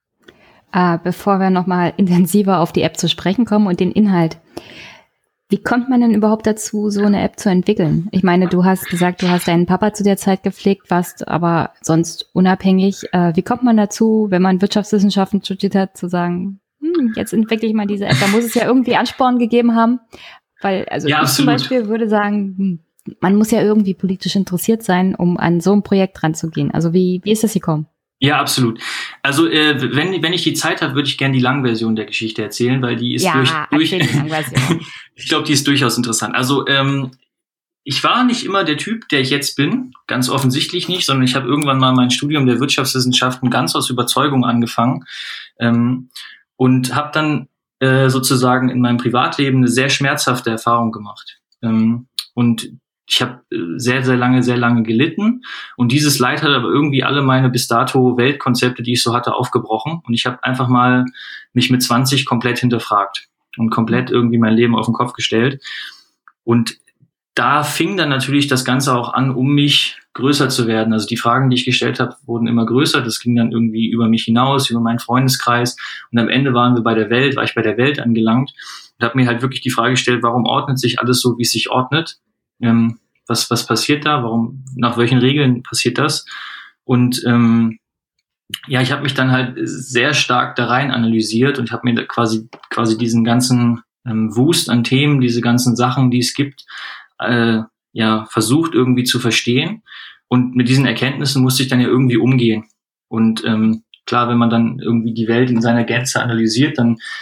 Äh, bevor wir nochmal intensiver auf die App zu sprechen kommen und den Inhalt. Wie kommt man denn überhaupt dazu, so eine App zu entwickeln? Ich meine, du hast gesagt, du hast deinen Papa zu der Zeit gepflegt, warst aber sonst unabhängig. Äh, wie kommt man dazu, wenn man Wirtschaftswissenschaften studiert hat, zu sagen, hm, jetzt entwickle ich mal diese App? Da muss es ja irgendwie Ansporn gegeben haben. Weil, also ja, ich absolut. Zum Beispiel würde sagen, man muss ja irgendwie politisch interessiert sein, um an so ein Projekt ranzugehen. Also wie, wie ist das gekommen? Ja, absolut. Also äh, wenn wenn ich die Zeit habe, würde ich gerne die Langversion der Geschichte erzählen, weil die ist ja, durch, durch die Langversion. ich glaube, die ist durchaus interessant. Also ähm, ich war nicht immer der Typ, der ich jetzt bin, ganz offensichtlich nicht, sondern ich habe irgendwann mal mein Studium der Wirtschaftswissenschaften ganz aus Überzeugung angefangen ähm, und habe dann äh, sozusagen in meinem Privatleben eine sehr schmerzhafte Erfahrung gemacht. Ähm, und ich habe sehr, sehr lange, sehr lange gelitten und dieses Leid hat aber irgendwie alle meine bis dato Weltkonzepte, die ich so hatte, aufgebrochen und ich habe einfach mal mich mit zwanzig komplett hinterfragt und komplett irgendwie mein Leben auf den Kopf gestellt und da fing dann natürlich das Ganze auch an, um mich größer zu werden. Also die Fragen, die ich gestellt habe, wurden immer größer. Das ging dann irgendwie über mich hinaus, über meinen Freundeskreis und am Ende waren wir bei der Welt, war ich bei der Welt angelangt und habe mir halt wirklich die Frage gestellt, warum ordnet sich alles so, wie es sich ordnet? Ähm, was was passiert da? Warum? Nach welchen Regeln passiert das? Und ähm, ja, ich habe mich dann halt sehr stark da rein analysiert und habe mir da quasi quasi diesen ganzen ähm, Wust an Themen, diese ganzen Sachen, die es gibt, äh, ja versucht irgendwie zu verstehen. Und mit diesen Erkenntnissen musste ich dann ja irgendwie umgehen. Und ähm, klar, wenn man dann irgendwie die Welt in seiner Gänze analysiert, dann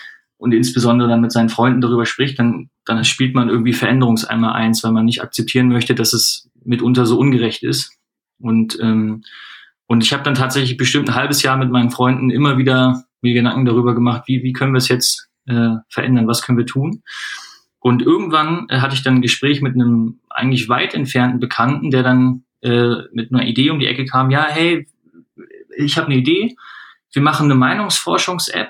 und insbesondere dann mit seinen Freunden darüber spricht, dann, dann spielt man irgendwie Veränderungseimer eins, weil man nicht akzeptieren möchte, dass es mitunter so ungerecht ist. Und, ähm, und ich habe dann tatsächlich bestimmt ein halbes Jahr mit meinen Freunden immer wieder mir Gedanken darüber gemacht, wie, wie können wir es jetzt äh, verändern, was können wir tun? Und irgendwann äh, hatte ich dann ein Gespräch mit einem eigentlich weit entfernten Bekannten, der dann äh, mit einer Idee um die Ecke kam, ja, hey, ich habe eine Idee, wir machen eine Meinungsforschungs-App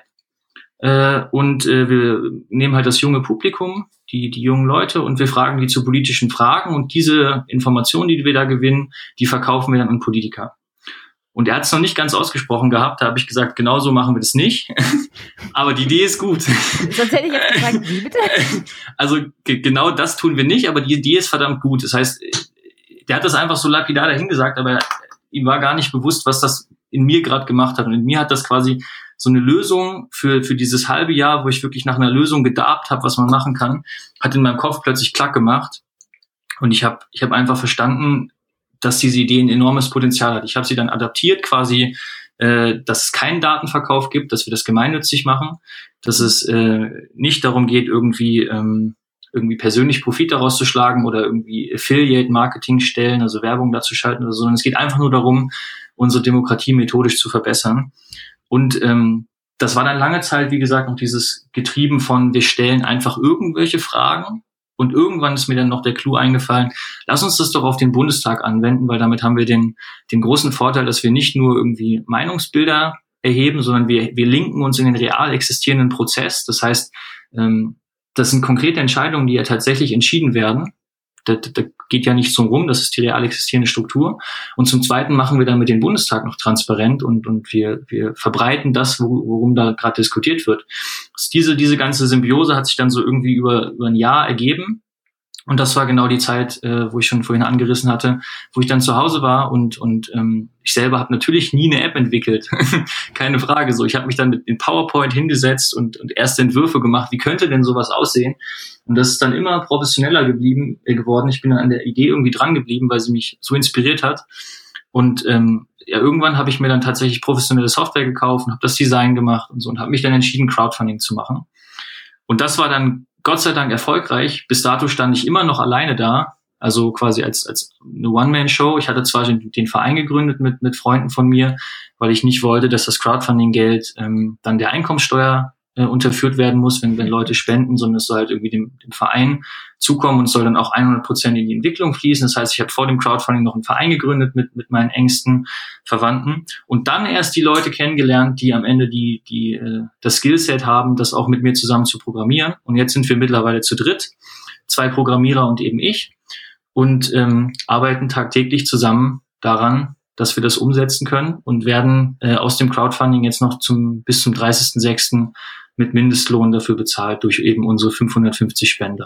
äh, und äh, wir nehmen halt das junge Publikum, die die jungen Leute, und wir fragen die zu politischen Fragen, und diese Informationen, die wir da gewinnen, die verkaufen wir dann an Politiker. Und er hat es noch nicht ganz ausgesprochen gehabt, da habe ich gesagt, genau so machen wir das nicht. Aber die Idee ist gut. Sonst hätte ich jetzt gefragt, wie bitte? Also g- genau das tun wir nicht, aber die Idee ist verdammt gut. Das heißt, der hat das einfach so lapidar dahingesagt, aber ihm war gar nicht bewusst, was das in mir gerade gemacht hat. Und in mir hat das quasi so eine Lösung für für dieses halbe Jahr, wo ich wirklich nach einer Lösung gedarbt habe, was man machen kann, hat in meinem Kopf plötzlich Klack gemacht. Und ich habe ich habe einfach verstanden, dass diese Idee ein enormes Potenzial hat. Ich habe sie dann adaptiert, quasi, äh, dass es keinen Datenverkauf gibt, dass wir das gemeinnützig machen, dass es äh, nicht darum geht, irgendwie ähm, irgendwie persönlich Profit daraus zu schlagen oder irgendwie Affiliate-Marketing-Stellen, also Werbung dazu schalten oder so, sondern es geht einfach nur darum, unsere Demokratie methodisch zu verbessern. Und ähm, das war dann lange Zeit, wie gesagt, noch dieses Getrieben von, wir stellen einfach irgendwelche Fragen. Und irgendwann ist mir dann noch der Clou eingefallen, lass uns das doch auf den Bundestag anwenden, weil damit haben wir den, den großen Vorteil, dass wir nicht nur irgendwie Meinungsbilder erheben, sondern wir, wir linken uns in den real existierenden Prozess. Das heißt, ähm, das sind konkrete Entscheidungen, die ja tatsächlich entschieden werden. Da, da geht ja nichts drum rum, das ist die real existierende Struktur. Und zum Zweiten machen wir damit den Bundestag noch transparent und, und wir, wir verbreiten das, worum da gerade diskutiert wird. Also diese, diese ganze Symbiose hat sich dann so irgendwie über, über ein Jahr ergeben. Und das war genau die Zeit, äh, wo ich schon vorhin angerissen hatte, wo ich dann zu Hause war und und ähm, ich selber habe natürlich nie eine App entwickelt, keine Frage. So, ich habe mich dann mit in PowerPoint hingesetzt und und erste Entwürfe gemacht. Wie könnte denn sowas aussehen? Und das ist dann immer professioneller geblieben äh, geworden. Ich bin dann an der Idee irgendwie dran geblieben, weil sie mich so inspiriert hat. Und ähm, ja, irgendwann habe ich mir dann tatsächlich professionelle Software gekauft und habe das Design gemacht und so und habe mich dann entschieden, Crowdfunding zu machen. Und das war dann Gott sei Dank erfolgreich. Bis dato stand ich immer noch alleine da, also quasi als als eine One-Man-Show. Ich hatte zwar den, den Verein gegründet mit mit Freunden von mir, weil ich nicht wollte, dass das Crowdfunding-Geld ähm, dann der Einkommensteuer äh, unterführt werden muss, wenn wenn Leute spenden, sondern es soll halt irgendwie dem, dem Verein zukommen und soll dann auch hundert Prozent in die Entwicklung fließen. Das heißt, ich habe vor dem Crowdfunding noch einen Verein gegründet mit mit meinen engsten Verwandten und dann erst die Leute kennengelernt, die am Ende die die äh, das Skillset haben, das auch mit mir zusammen zu programmieren. Und jetzt sind wir mittlerweile zu dritt, zwei Programmierer und eben ich, und ähm, arbeiten tagtäglich zusammen daran, dass wir das umsetzen können und werden äh, aus dem Crowdfunding jetzt noch zum bis zum dreißigsten sechsten mit Mindestlohn dafür bezahlt durch eben unsere fünfhundertfünfzig Spender.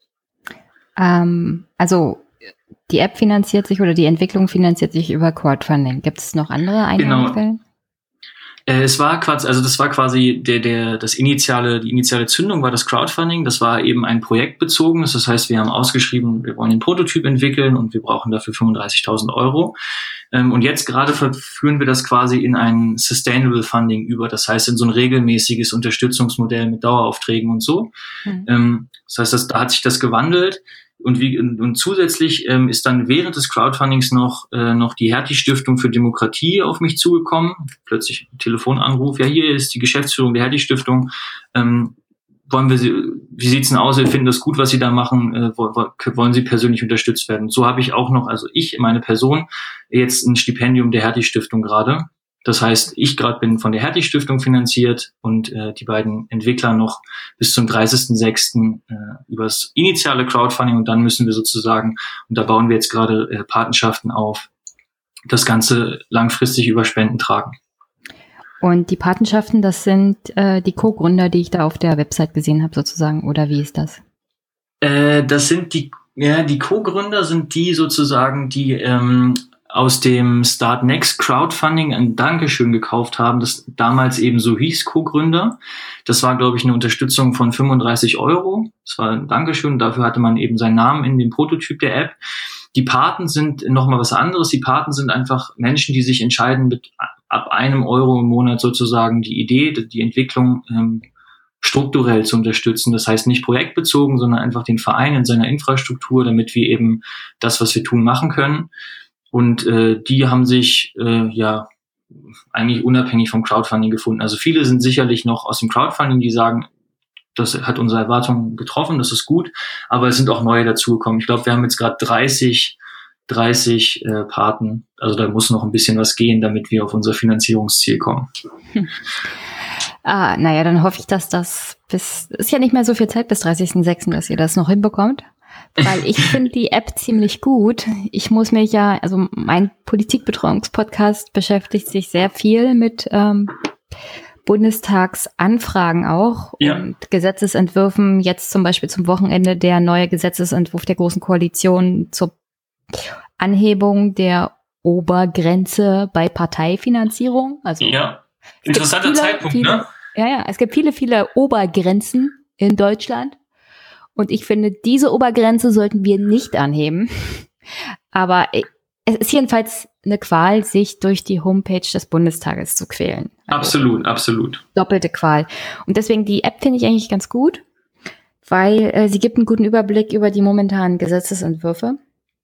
Ähm, also die App finanziert sich oder die Entwicklung finanziert sich über Crowdfunding. Gibt es noch andere Einnahmequellen? Genau. Äh, es war quasi, also das war quasi der, der, das initiale, die initiale Zündung war das Crowdfunding. Das war eben ein projektbezogenes. Das heißt, wir haben ausgeschrieben, wir wollen den Prototyp entwickeln und wir brauchen dafür fünfunddreißigtausend Euro. Ähm, und jetzt gerade verführen wir das quasi in ein Sustainable Funding über. Das heißt, in so ein regelmäßiges Unterstützungsmodell mit Daueraufträgen und so. Mhm. Ähm, das heißt, das, da hat sich das gewandelt. Und, wie, und zusätzlich ähm, ist dann während des Crowdfundings noch äh, noch die Hertie-Stiftung für Demokratie auf mich zugekommen. Plötzlich ein Telefonanruf. Ja, hier ist die Geschäftsführung der Hertie-Stiftung. Ähm, wollen wir Sie, wie sieht's denn aus? Wir finden das gut, was Sie da machen. Äh, wollen Sie persönlich unterstützt werden? Und so habe ich auch noch, also ich, meine Person, jetzt ein Stipendium der Hertie-Stiftung gerade. Das heißt, ich gerade bin von der Hertie-Stiftung finanziert und äh, die beiden Entwickler noch bis zum dreißigsten sechsten äh, übers initiale Crowdfunding, und dann müssen wir sozusagen, und da bauen wir jetzt gerade äh, Patenschaften auf, das Ganze langfristig über Spenden tragen. Und die Patenschaften, das sind äh, die Co-Gründer, die ich da auf der Website gesehen habe sozusagen, oder wie ist das? Äh, das sind die, ja, die Co-Gründer sind die sozusagen, die ähm, aus dem Start Next Crowdfunding ein Dankeschön gekauft haben, das damals eben so hieß, Co-Gründer. Das war, glaube ich, eine Unterstützung von fünfunddreißig Euro. Das war ein Dankeschön. Dafür hatte man eben seinen Namen in dem Prototyp der App. Die Paten sind nochmal was anderes. Die Paten sind einfach Menschen, die sich entscheiden, mit ab einem Euro im Monat sozusagen die Idee, die Entwicklung ähm, strukturell zu unterstützen. Das heißt nicht projektbezogen, sondern einfach den Verein in seiner Infrastruktur, damit wir eben das, was wir tun, machen können. Und äh, die haben sich äh, ja eigentlich unabhängig vom Crowdfunding gefunden. Also viele sind sicherlich noch aus dem Crowdfunding, die sagen, das hat unsere Erwartungen getroffen, das ist gut, aber es sind auch neue dazugekommen. Ich glaube, wir haben jetzt gerade dreißig, dreißig äh, Paten. Also da muss noch ein bisschen was gehen, damit wir auf unser Finanzierungsziel kommen. Hm. Ah, naja, dann hoffe ich, dass das bis, ist ja nicht mehr so viel Zeit bis dreißigsten sechsten, dass ihr das noch hinbekommt. Weil ich finde die App ziemlich gut. Ich muss mich ja, also mein Politikbetreuungspodcast beschäftigt sich sehr viel mit ähm, Bundestagsanfragen auch ja. und Gesetzesentwürfen. Jetzt zum Beispiel zum Wochenende der neue Gesetzesentwurf der Großen Koalition zur Anhebung der Obergrenze bei Parteifinanzierung. Also ja, interessanter viele, Zeitpunkt, viele, ne? Ja, ja, es gibt viele, viele Obergrenzen in Deutschland. Und ich finde, diese Obergrenze sollten wir nicht anheben. Aber es ist jedenfalls eine Qual, sich durch die Homepage des Bundestages zu quälen. Also absolut, absolut. Doppelte Qual. Und deswegen die App finde ich eigentlich ganz gut, weil äh, sie gibt einen guten Überblick über die momentanen Gesetzesentwürfe.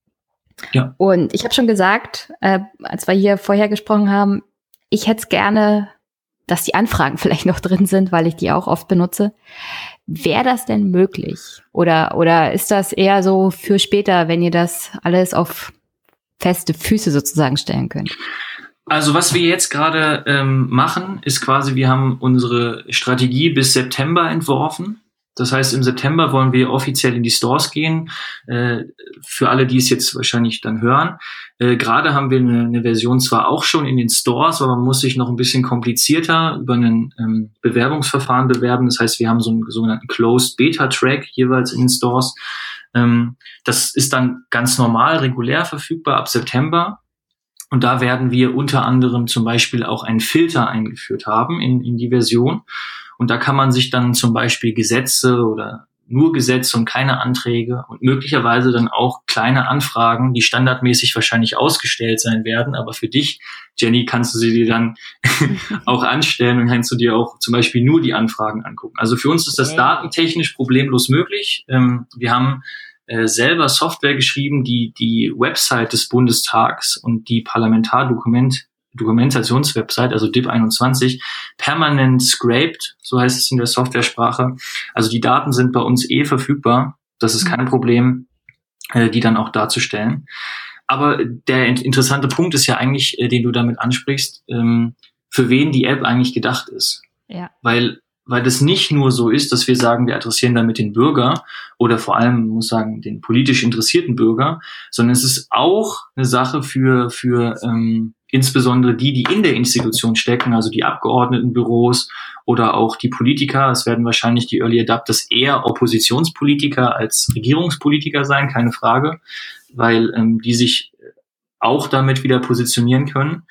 Ja. Und ich habe schon gesagt, äh, als wir hier vorher gesprochen haben, ich hätte es gerne, dass die Anfragen vielleicht noch drin sind, weil ich die auch oft benutze. Wäre das denn möglich? Oder, oder ist das eher so für später, wenn ihr das alles auf feste Füße sozusagen stellen könnt? Also was wir jetzt gerade ähm, machen, ist quasi, wir haben unsere Strategie bis September entworfen. Das heißt, im September wollen wir offiziell in die Stores gehen. Äh, für alle, die es jetzt wahrscheinlich dann hören. Äh, gerade haben wir eine, eine Version zwar auch schon in den Stores, aber man muss sich noch ein bisschen komplizierter über ein ähm, Bewerbungsverfahren bewerben. Das heißt, wir haben so einen sogenannten Closed Beta Track jeweils in den Stores. Ähm, das ist dann ganz normal, regulär verfügbar ab September. Und da werden wir unter anderem zum Beispiel auch einen Filter eingeführt haben in, in die Version. Und da kann man sich dann zum Beispiel Gesetze oder nur Gesetze und keine Anträge und möglicherweise dann auch kleine Anfragen, die standardmäßig wahrscheinlich ausgestellt sein werden. Aber für dich, Jenny, kannst du sie dir dann auch anstellen und kannst du dir auch zum Beispiel nur die Anfragen angucken. Also für uns ist das datentechnisch problemlos möglich. Ähm, wir haben äh, selber Software geschrieben, die die Website des Bundestags und die Parlamentardokument Dokumentationswebsite, also D I P einundzwanzig, permanent scraped, so heißt es in der Softwaresprache. Also die Daten sind bei uns eh verfügbar. Das ist kein Problem, äh, die dann auch darzustellen. Aber der interessante Punkt ist ja eigentlich, äh, den du damit ansprichst, ähm, für wen die App eigentlich gedacht ist. Ja. Weil weil das nicht nur so ist, dass wir sagen, wir adressieren damit den Bürger oder vor allem, muss sagen, den politisch interessierten Bürger, sondern es ist auch eine Sache für für ähm, insbesondere die, die in der Institution stecken, also die Abgeordnetenbüros oder auch die Politiker. Es werden wahrscheinlich die Early Adopters eher Oppositionspolitiker als Regierungspolitiker sein, keine Frage, weil ähm, die sich auch damit wieder positionieren können.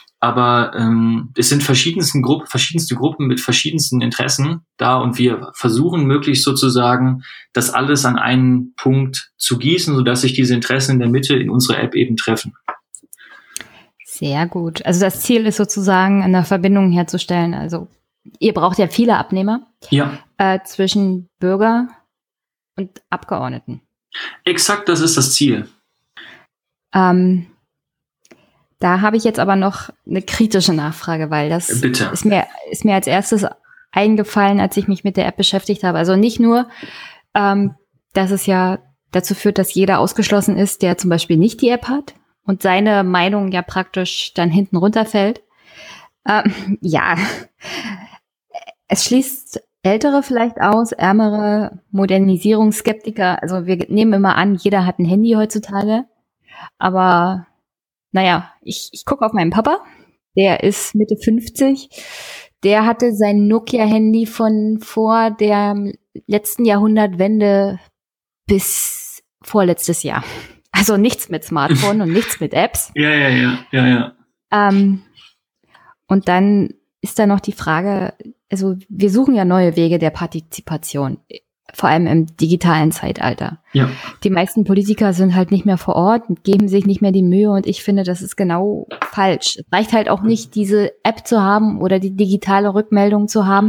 Aber ähm, es sind verschiedensten Gruppen, verschiedenste Gruppen mit verschiedensten Interessen da und wir versuchen möglichst sozusagen, das alles an einen Punkt zu gießen, sodass sich diese Interessen in der Mitte in unserer App eben treffen. Sehr gut. Also das Ziel ist sozusagen, eine Verbindung herzustellen. Also ihr braucht ja viele Abnehmer ja. äh, zwischen Bürger und Abgeordneten. Exakt, das ist das Ziel. Ähm, da habe ich jetzt aber noch eine kritische Nachfrage, weil das Bitte. ist mir, ist mir als erstes eingefallen, als ich mich mit der App beschäftigt habe. Also nicht nur, ähm, dass es ja dazu führt, dass jeder ausgeschlossen ist, der zum Beispiel nicht die App hat und seine Meinung ja praktisch dann hinten runterfällt. Ähm, ja, es schließt Ältere vielleicht aus, ärmere Modernisierungsskeptiker. Also wir nehmen immer an, jeder hat ein Handy heutzutage. Aber naja, ich, ich gucke auf meinen Papa, der ist Mitte fünfzig. Der hatte sein Nokia-Handy von vor der letzten Jahrhundertwende bis vorletztes Jahr. Also nichts mit Smartphone und nichts mit Apps. Ja, ja, ja, ja, ja. Ähm, und dann ist da noch die Frage, also wir suchen ja neue Wege der Partizipation, vor allem im digitalen Zeitalter. Ja. Die meisten Politiker sind halt nicht mehr vor Ort und geben sich nicht mehr die Mühe und ich finde, das ist genau falsch. Es reicht halt auch nicht, diese App zu haben oder die digitale Rückmeldung zu haben,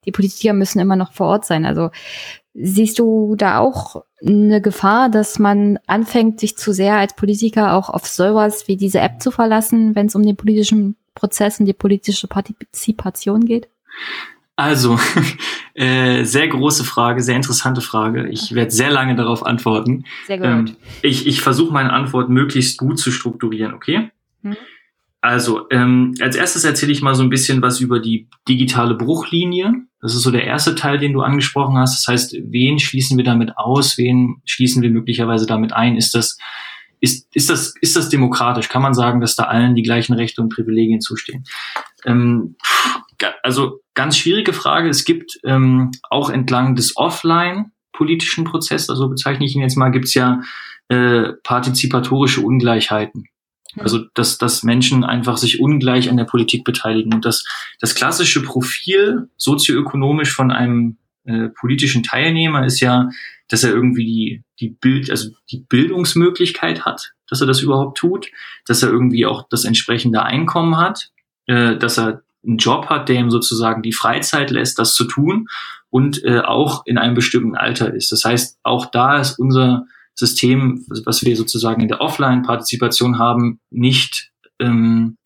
die Politiker müssen immer noch vor Ort sein. Also siehst du da auch eine Gefahr, dass man anfängt, sich zu sehr als Politiker auch auf sowas wie diese App zu verlassen, wenn es um den politischen Prozess und die politische Partizipation geht? Also, äh, sehr große Frage, sehr interessante Frage. Ich werde sehr lange darauf antworten. Sehr gut. Ähm, ich ich versuche meine Antwort möglichst gut zu strukturieren, okay? Hm. Also, ähm, als erstes erzähle ich mal so ein bisschen was über die digitale Bruchlinie. Das ist so der erste Teil, den du angesprochen hast. Das heißt, wen schließen wir damit aus? Wen schließen wir möglicherweise damit ein? Ist das, ist, ist das, ist das demokratisch? Kann man sagen, dass da allen die gleichen Rechte und Privilegien zustehen? Ähm, also, ganz schwierige Frage. Es gibt ähm, auch entlang des offline-politischen Prozesses, also bezeichne ich ihn jetzt mal, gibt es ja äh, partizipatorische Ungleichheiten. Also, dass, dass Menschen einfach sich ungleich an der Politik beteiligen. Und das, das klassische Profil sozioökonomisch von einem äh, politischen Teilnehmer ist ja, dass er irgendwie die, die Bild, also die Bildungsmöglichkeit hat, dass er das überhaupt tut, dass er irgendwie auch das entsprechende Einkommen hat, äh, dass er einen Job hat, der ihm sozusagen die Freizeit lässt, das zu tun und äh, auch in einem bestimmten Alter ist. Das heißt, auch da ist unser System, was wir sozusagen in der Offline-Partizipation haben, nicht ähm,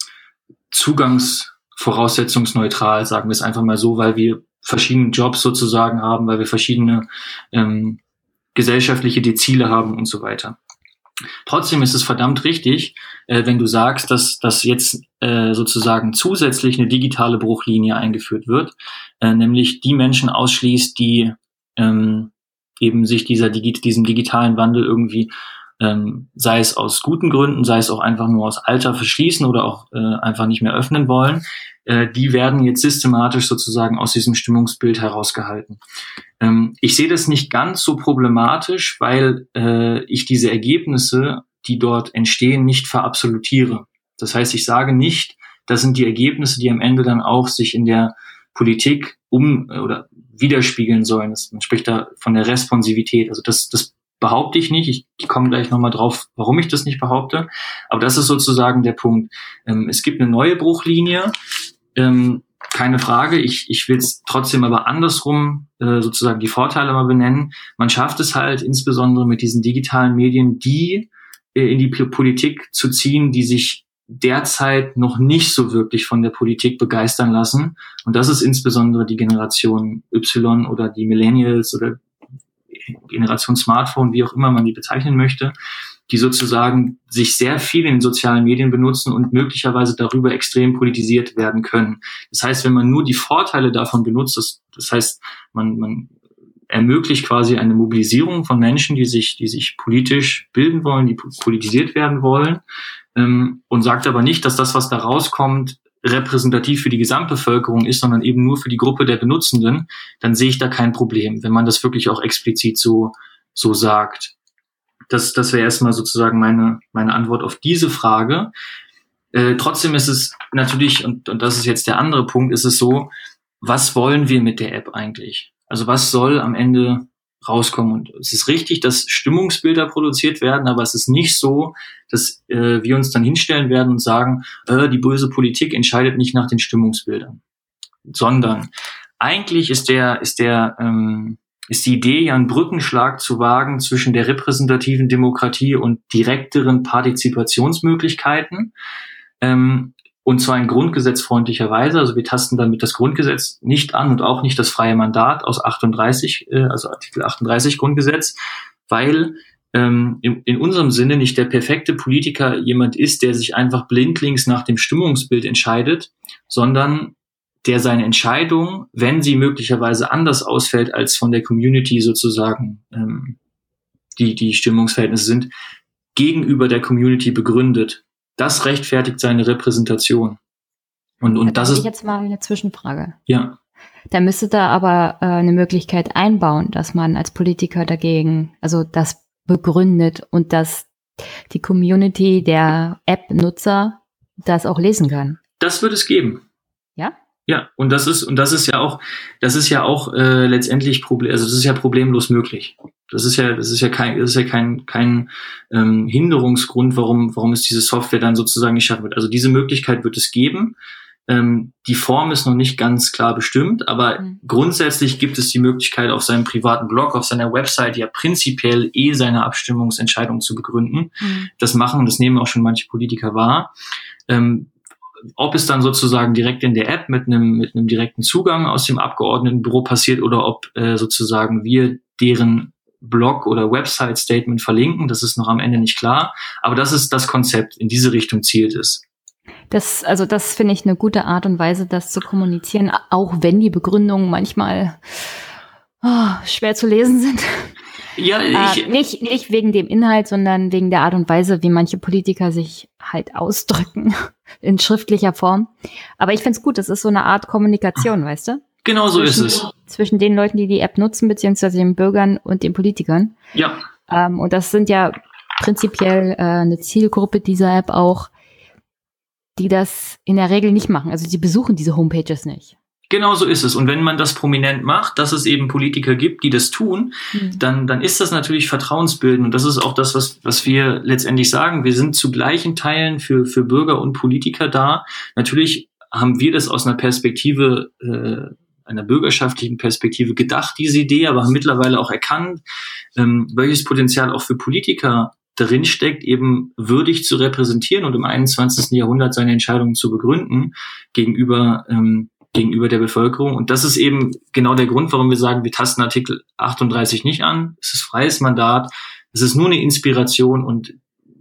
zugangsvoraussetzungsneutral, sagen wir es einfach mal so, weil wir verschiedene Jobs sozusagen haben, weil wir verschiedene ähm, gesellschaftliche Ziele haben und so weiter. Trotzdem ist es verdammt richtig, äh, wenn du sagst, dass, dass jetzt äh, sozusagen zusätzlich eine digitale Bruchlinie eingeführt wird, äh, nämlich die Menschen ausschließt, die ähm, eben sich dieser Digi- diesem digitalen Wandel irgendwie, ähm, sei es aus guten Gründen, sei es auch einfach nur aus Alter verschließen oder auch äh, einfach nicht mehr öffnen wollen, äh, die werden jetzt systematisch sozusagen aus diesem Stimmungsbild herausgehalten. Ähm, ich sehe das nicht ganz so problematisch, weil äh, ich diese Ergebnisse, die dort entstehen, nicht verabsolutiere. Das heißt, ich sage nicht, das sind die Ergebnisse, die am Ende dann auch sich in der Politik um oder widerspiegeln sollen. Das, man spricht da von der Responsivität. Also das, das behaupte ich nicht. Ich, ich komme gleich nochmal drauf, warum ich das nicht behaupte. Aber das ist sozusagen der Punkt. Ähm, es gibt eine neue Bruchlinie. Ähm, keine Frage. Ich, ich will es trotzdem aber andersrum äh, sozusagen die Vorteile mal benennen. Man schafft es halt insbesondere mit diesen digitalen Medien, die äh, in die P- Politik zu ziehen, die sich derzeit noch nicht so wirklich von der Politik begeistern lassen. Und das ist insbesondere die Generation Y oder die Millennials oder Generation Smartphone, wie auch immer man die bezeichnen möchte, die sozusagen sich sehr viel in den sozialen Medien benutzen und möglicherweise darüber extrem politisiert werden können. Das heißt, wenn man nur die Vorteile davon benutzt, das, das heißt, man, man ermöglicht quasi eine Mobilisierung von Menschen, die sich, die sich politisch bilden wollen, die politisiert werden wollen, ähm, und sagt aber nicht, dass das, was da rauskommt, repräsentativ für die Gesamtbevölkerung ist, sondern eben nur für die Gruppe der Benutzenden, dann sehe ich da kein Problem, wenn man das wirklich auch explizit so, so sagt. Das, das wäre erstmal sozusagen meine, meine Antwort auf diese Frage. Äh, trotzdem ist es natürlich, und, und das ist jetzt der andere Punkt, ist es so, was wollen wir mit der App eigentlich? Also was soll am Ende rauskommen? Und es ist richtig, dass Stimmungsbilder produziert werden, aber es ist nicht so, dass äh, wir uns dann hinstellen werden und sagen, äh, die böse Politik entscheidet nicht nach den Stimmungsbildern, sondern eigentlich ist der, ist der, ähm, ist die Idee, ja einen Brückenschlag zu wagen zwischen der repräsentativen Demokratie und direkteren Partizipationsmöglichkeiten. Ähm, Und zwar in grundgesetzfreundlicher Weise. Also wir tasten damit das Grundgesetz nicht an und auch nicht das freie Mandat aus achtunddreißig, äh, also Artikel achtunddreißig Grundgesetz, weil ähm, in, in unserem Sinne nicht der perfekte Politiker jemand ist, der sich einfach blindlings nach dem Stimmungsbild entscheidet, sondern der seine Entscheidung, wenn sie möglicherweise anders ausfällt als von der Community sozusagen ähm, die, die Stimmungsverhältnisse sind, gegenüber der Community begründet. Das rechtfertigt seine Repräsentation. Und, und da das habe ist ich jetzt mal eine Zwischenfrage. Ja. Da müsste da aber äh, eine Möglichkeit einbauen, dass man als Politiker dagegen, also das begründet und dass die Community der App-Nutzer das auch lesen kann. Das wird es geben. Ja? Ja, und das ist und das ist ja auch, das ist ja auch äh, letztendlich Problem, also das ist ja problemlos möglich. Das ist ja, das ist ja kein, das ist ja kein kein ähm, Hinderungsgrund, warum warum es diese Software dann sozusagen nicht schaffen wird. Also diese Möglichkeit wird es geben. Ähm, die Form ist noch nicht ganz klar bestimmt, aber mhm. grundsätzlich gibt es die Möglichkeit, auf seinem privaten Blog, auf seiner Website ja prinzipiell eh seine Abstimmungsentscheidung zu begründen. Mhm. Das machen, das nehmen auch schon manche Politiker wahr. Ähm, ob es dann sozusagen direkt in der App mit einem mit einem direkten Zugang aus dem Abgeordnetenbüro passiert oder ob äh, sozusagen wir deren Blog oder Website-Statement verlinken, das ist noch am Ende nicht klar. Aber das ist das Konzept, in diese Richtung zielt es. Das, also das finde ich eine gute Art und Weise, das zu kommunizieren, auch wenn die Begründungen manchmal oh, schwer zu lesen sind. Ja, ich, äh, nicht, nicht wegen dem Inhalt, sondern wegen der Art und Weise, wie manche Politiker sich halt ausdrücken in schriftlicher Form. Aber ich finde es gut, das ist so eine Art Kommunikation, weißt du? Genau so zwischen, ist es. Zwischen den Leuten, die die App nutzen, beziehungsweise den Bürgern und den Politikern. Ja. Ähm, und das sind ja prinzipiell äh, eine Zielgruppe dieser App auch, die das in der Regel nicht machen. Also die besuchen diese Homepages nicht. Genau so ist es. Und wenn man das prominent macht, dass es eben Politiker gibt, die das tun, mhm. dann, dann ist das natürlich vertrauensbildend. Und das ist auch das, was, was wir letztendlich sagen. Wir sind zu gleichen Teilen für, für Bürger und Politiker da. Natürlich haben wir das aus einer Perspektive, äh, einer bürgerschaftlichen Perspektive gedacht, diese Idee, aber haben mittlerweile auch erkannt, ähm, welches Potenzial auch für Politiker darin steckt, eben würdig zu repräsentieren und im einundzwanzigsten Jahrhundert seine Entscheidungen zu begründen gegenüber ähm, gegenüber der Bevölkerung. Und das ist eben genau der Grund, warum wir sagen, wir tasten Artikel achtunddreißig nicht an. Es ist freies Mandat. Es ist nur eine Inspiration und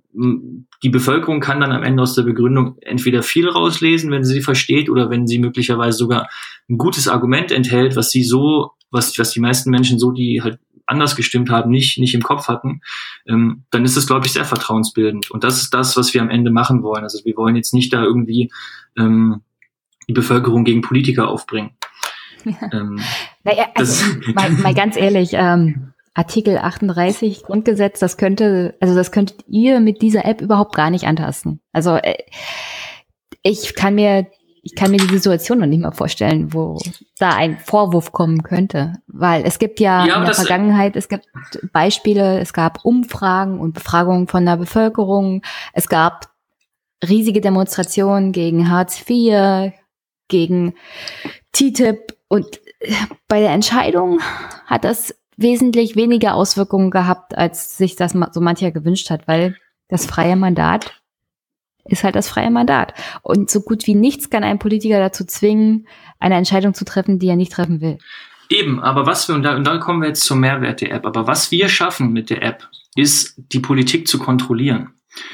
die Bevölkerung kann dann am Ende aus der Begründung entweder viel rauslesen, wenn sie sie versteht, oder wenn sie möglicherweise sogar ein gutes Argument enthält, was sie so, was, was die meisten Menschen so, die halt anders gestimmt haben, nicht, nicht im Kopf hatten, ähm, dann ist es, glaube ich, sehr vertrauensbildend. Und das ist das, was wir am Ende machen wollen. Also wir wollen jetzt nicht da irgendwie ähm, die Bevölkerung gegen Politiker aufbringen. Ja. Ähm, naja, also, mal, mal ganz ehrlich, ähm, Artikel achtunddreißig Grundgesetz, das könnte, also das könntet ihr mit dieser App überhaupt gar nicht antasten. Also äh, ich kann mir Ich kann mir die Situation noch nicht mal vorstellen, wo da ein Vorwurf kommen könnte. Weil es gibt ja, ja in der Vergangenheit, es gibt Beispiele, es gab Umfragen und Befragungen von der Bevölkerung. Es gab riesige Demonstrationen gegen Hartz vier, gegen T T I P. Und bei der Entscheidung hat das wesentlich weniger Auswirkungen gehabt, als sich das so mancher gewünscht hat. Weil das freie Mandat ist halt das freie Mandat. Und so gut wie nichts kann einen Politiker dazu zwingen, eine Entscheidung zu treffen, die er nicht treffen will. Eben, aber was wir, und da, und da kommen wir jetzt zum Mehrwert der App, aber was wir schaffen mit der App, ist, die Politik zu kontrollieren.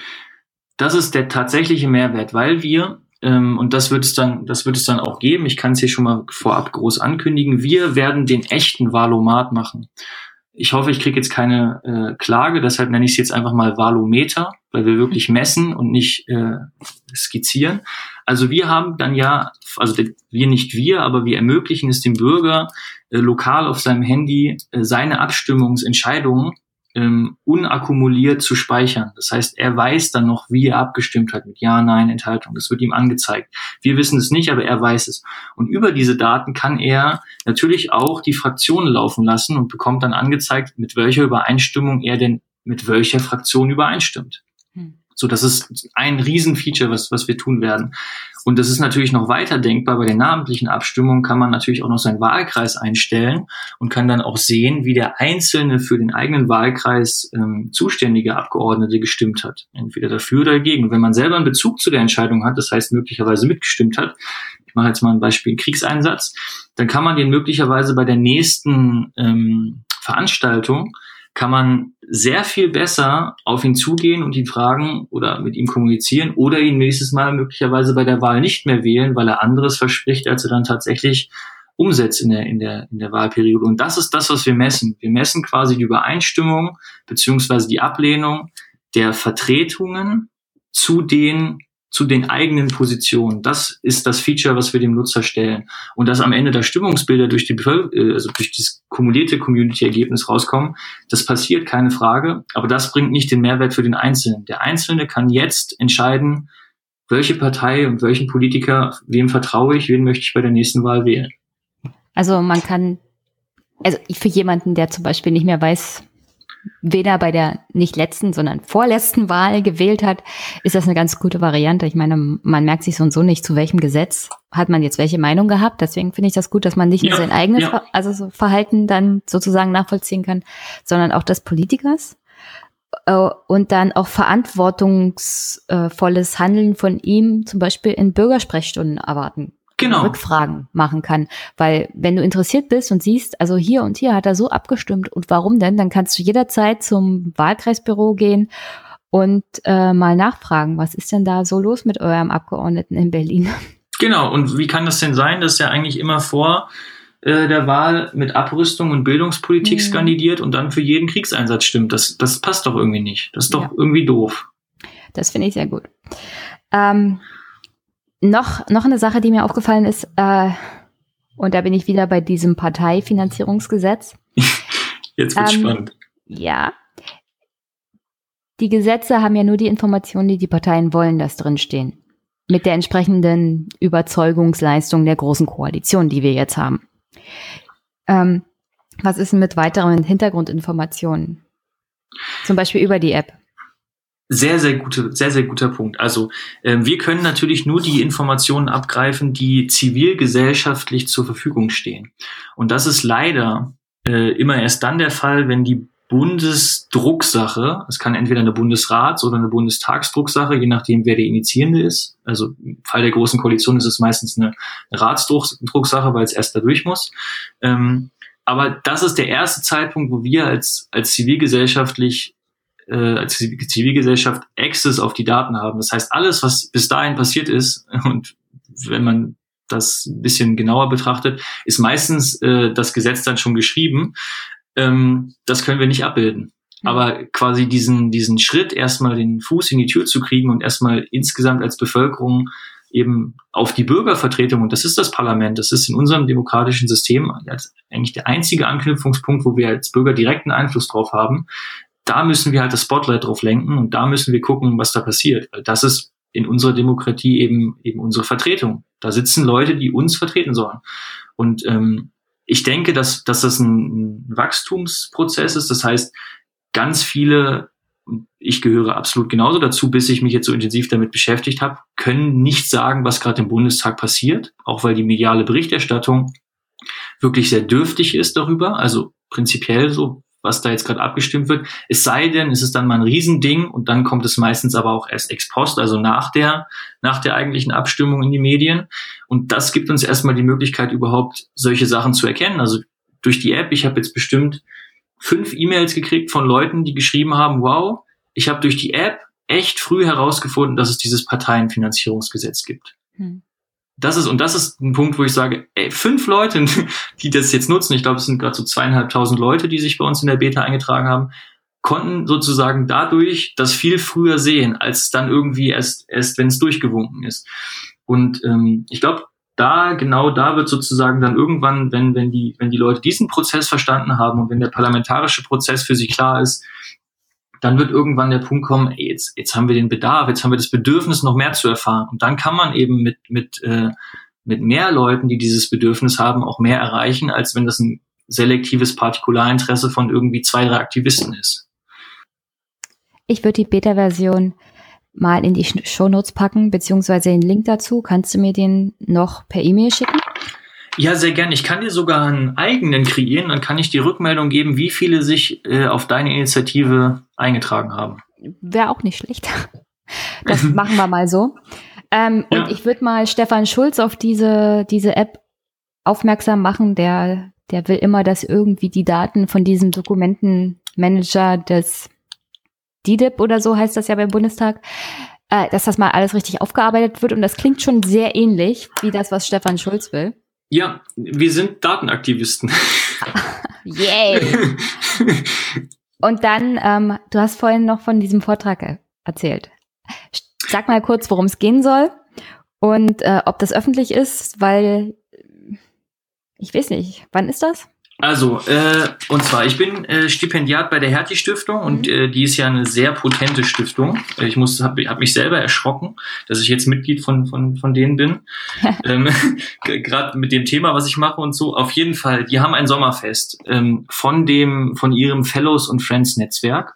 Das ist der tatsächliche Mehrwert, weil wir, ähm, und das wird es dann, das wird es dann auch geben, ich kann es hier schon mal vorab groß ankündigen, wir werden den echten Valomat machen. Ich hoffe, ich kriege jetzt keine äh, Klage, deshalb nenne ich es jetzt einfach mal Valometer, weil wir wirklich messen und nicht äh, skizzieren. Also wir haben dann ja, also wir nicht wir, aber wir ermöglichen es dem Bürger, äh, lokal auf seinem Handy äh, seine Abstimmungsentscheidungen ähm, unakkumuliert zu speichern. Das heißt, er weiß dann noch, wie er abgestimmt hat mit Ja, Nein, Enthaltung. Das wird ihm angezeigt. Wir wissen es nicht, aber er weiß es. Und über diese Daten kann er natürlich auch die Fraktionen laufen lassen und bekommt dann angezeigt, mit welcher Übereinstimmung er denn mit welcher Fraktion übereinstimmt. Hm. So, das ist ein Riesenfeature, was, was wir tun werden. Und das ist natürlich noch weiter denkbar. Bei der namentlichen Abstimmung kann man natürlich auch noch seinen Wahlkreis einstellen und kann dann auch sehen, wie der einzelne für den eigenen Wahlkreis ähm, zuständige Abgeordnete gestimmt hat. Entweder dafür oder dagegen. Und wenn man selber einen Bezug zu der Entscheidung hat, das heißt möglicherweise mitgestimmt hat, ich mache jetzt mal ein Beispiel Kriegseinsatz, dann kann man den möglicherweise bei der nächsten ähm, Veranstaltung kann man sehr viel besser auf ihn zugehen und ihn fragen oder mit ihm kommunizieren oder ihn nächstes Mal möglicherweise bei der Wahl nicht mehr wählen, weil er anderes verspricht, als er dann tatsächlich umsetzt in der, in der, in der Wahlperiode. Und das ist das, was wir messen. Wir messen quasi die Übereinstimmung beziehungsweise die Ablehnung der Vertretungen zu den zu den eigenen Positionen. Das ist das Feature, was wir dem Nutzer stellen. Und dass am Ende da Stimmungsbilder durch die Bevölkerung, also durch das kumulierte Community-Ergebnis rauskommen, das passiert, keine Frage. Aber das bringt nicht den Mehrwert für den Einzelnen. Der Einzelne kann jetzt entscheiden, welche Partei und welchen Politiker, wem vertraue ich, wen möchte ich bei der nächsten Wahl wählen. Also man kann, also für jemanden, der zum Beispiel nicht mehr weiß, weder bei der nicht letzten, sondern vorletzten Wahl gewählt hat, ist das eine ganz gute Variante. Ich meine, man merkt sich so und so nicht, zu welchem Gesetz hat man jetzt welche Meinung gehabt. Deswegen finde ich das gut, dass man nicht nur Ja, sein eigenes ja. Ver- also so Verhalten dann sozusagen nachvollziehen kann, sondern auch des Politikers. Äh, Und dann auch verantwortungsvolles Handeln von ihm zum Beispiel in Bürgersprechstunden erwarten. Genau. Rückfragen machen kann. Weil wenn du interessiert bist und siehst, also hier und hier hat er so abgestimmt und warum denn, dann kannst du jederzeit zum Wahlkreisbüro gehen und äh, mal nachfragen, was ist denn da so los mit eurem Abgeordneten in Berlin? Genau, und wie kann das denn sein, dass er eigentlich immer vor äh, der Wahl mit Abrüstung und Bildungspolitik Mhm. skandiert und dann für jeden Kriegseinsatz stimmt? Das, das passt doch irgendwie nicht. Das ist doch Ja. irgendwie doof. Das finde ich sehr gut. Ähm, noch, noch eine Sache, die mir aufgefallen ist, äh, und da bin ich wieder bei diesem Parteifinanzierungsgesetz. Jetzt wird's Ähm, spannend. Ja. Die Gesetze haben ja nur die Informationen, die die Parteien wollen, dass drinstehen. Mit der entsprechenden Überzeugungsleistung der großen Koalition, die wir jetzt haben. Ähm, was ist denn mit weiteren Hintergrundinformationen? Zum Beispiel über die App. Sehr, sehr gute, sehr, sehr guter Punkt. Also ähm, wir können natürlich nur die Informationen abgreifen, die zivilgesellschaftlich zur Verfügung stehen. Und das ist leider äh, immer erst dann der Fall, wenn die Bundesdrucksache, es kann entweder eine Bundesrats- oder eine Bundestagsdrucksache, je nachdem, wer der Initiierende ist. Also im Fall der Großen Koalition ist es meistens eine Ratsdrucksache, weil es erst da durch muss. Ähm, aber das ist der erste Zeitpunkt, wo wir als, als zivilgesellschaftlich äh, als Zivilgesellschaft Access auf die Daten haben. Das heißt, alles, was bis dahin passiert ist, und wenn man das ein bisschen genauer betrachtet, ist meistens äh, das Gesetz dann schon geschrieben. Ähm, das können wir nicht abbilden. Mhm. Aber quasi diesen, diesen Schritt, erstmal den Fuß in die Tür zu kriegen und erstmal insgesamt als Bevölkerung eben auf die Bürgervertretung, und das ist das Parlament, das ist in unserem demokratischen System eigentlich der einzige Anknüpfungspunkt, wo wir als Bürger direkten Einfluss drauf haben. Da müssen wir halt das Spotlight drauf lenken und da müssen wir gucken, was da passiert. Weil das ist in unserer Demokratie eben eben unsere Vertretung. Da sitzen Leute, die uns vertreten sollen. Und ähm, ich denke, dass, dass das ein Wachstumsprozess ist. Das heißt, ganz viele, ich gehöre absolut genauso dazu, bis ich mich jetzt so intensiv damit beschäftigt habe, können nicht sagen, was gerade im Bundestag passiert, auch weil die mediale Berichterstattung wirklich sehr dürftig ist darüber, also prinzipiell so, was da jetzt gerade abgestimmt wird. Es sei denn, es ist dann mal ein Riesending und dann kommt es meistens aber auch erst ex post, also nach der, nach der eigentlichen Abstimmung in die Medien. Und das gibt uns erstmal die Möglichkeit, überhaupt solche Sachen zu erkennen. Also durch die App, ich habe jetzt bestimmt fünf E-Mails gekriegt von Leuten, die geschrieben haben, wow, ich habe durch die App echt früh herausgefunden, dass es dieses Parteienfinanzierungsgesetz gibt. Hm. Das ist, und das ist ein Punkt, wo ich sage, ey, fünf Leute, die das jetzt nutzen, ich glaube, es sind gerade so zweieinhalbtausend Leute, die sich bei uns in der Beta eingetragen haben, konnten sozusagen dadurch das viel früher sehen, als dann irgendwie erst, erst wenn es durchgewunken ist. Und ähm, ich glaube, da, genau da wird sozusagen dann irgendwann, wenn, wenn die, wenn die Leute diesen Prozess verstanden haben und wenn der parlamentarische Prozess für sie klar ist, dann wird irgendwann der Punkt kommen, ey, jetzt, jetzt haben wir den Bedarf, jetzt haben wir das Bedürfnis, noch mehr zu erfahren. Und dann kann man eben mit, mit, äh, mit mehr Leuten, die dieses Bedürfnis haben, auch mehr erreichen, als wenn das ein selektives Partikularinteresse von irgendwie zwei, drei Aktivisten ist. Ich würde die Beta-Version mal in die Shownotes packen, beziehungsweise den Link dazu. Kannst du mir den noch per E-Mail schicken? Ja, sehr gerne. Ich kann dir sogar einen eigenen kreieren, dann kann ich die Rückmeldung geben, wie viele sich äh, auf deine Initiative eingetragen haben. Wäre auch nicht schlecht. Das machen wir mal so. Ähm, ja. Und ich würde mal Stefan Schulz auf diese, diese App aufmerksam machen. Der, der will immer, dass irgendwie die Daten von diesem Dokumentenmanager des D D I P oder so heißt das ja beim Bundestag, äh, dass das mal alles richtig aufgearbeitet wird. Und das klingt schon sehr ähnlich wie das, was Stefan Schulz will. Ja, wir sind Datenaktivisten. Yay! Und dann, ähm, du hast vorhin noch von diesem Vortrag erzählt. Sag mal kurz, worum es gehen soll und äh, ob das öffentlich ist, weil ich weiß nicht, wann ist das? Also, äh, und zwar, ich bin äh, Stipendiat bei der Hertie-Stiftung und äh, die ist ja eine sehr potente Stiftung. Ich muss, habe hab mich selber erschrocken, dass ich jetzt Mitglied von von von denen bin. ähm, Gerade mit dem Thema, was ich mache und so. Auf jeden Fall, die haben ein Sommerfest ähm, von dem von ihrem Fellows und Friends Netzwerk.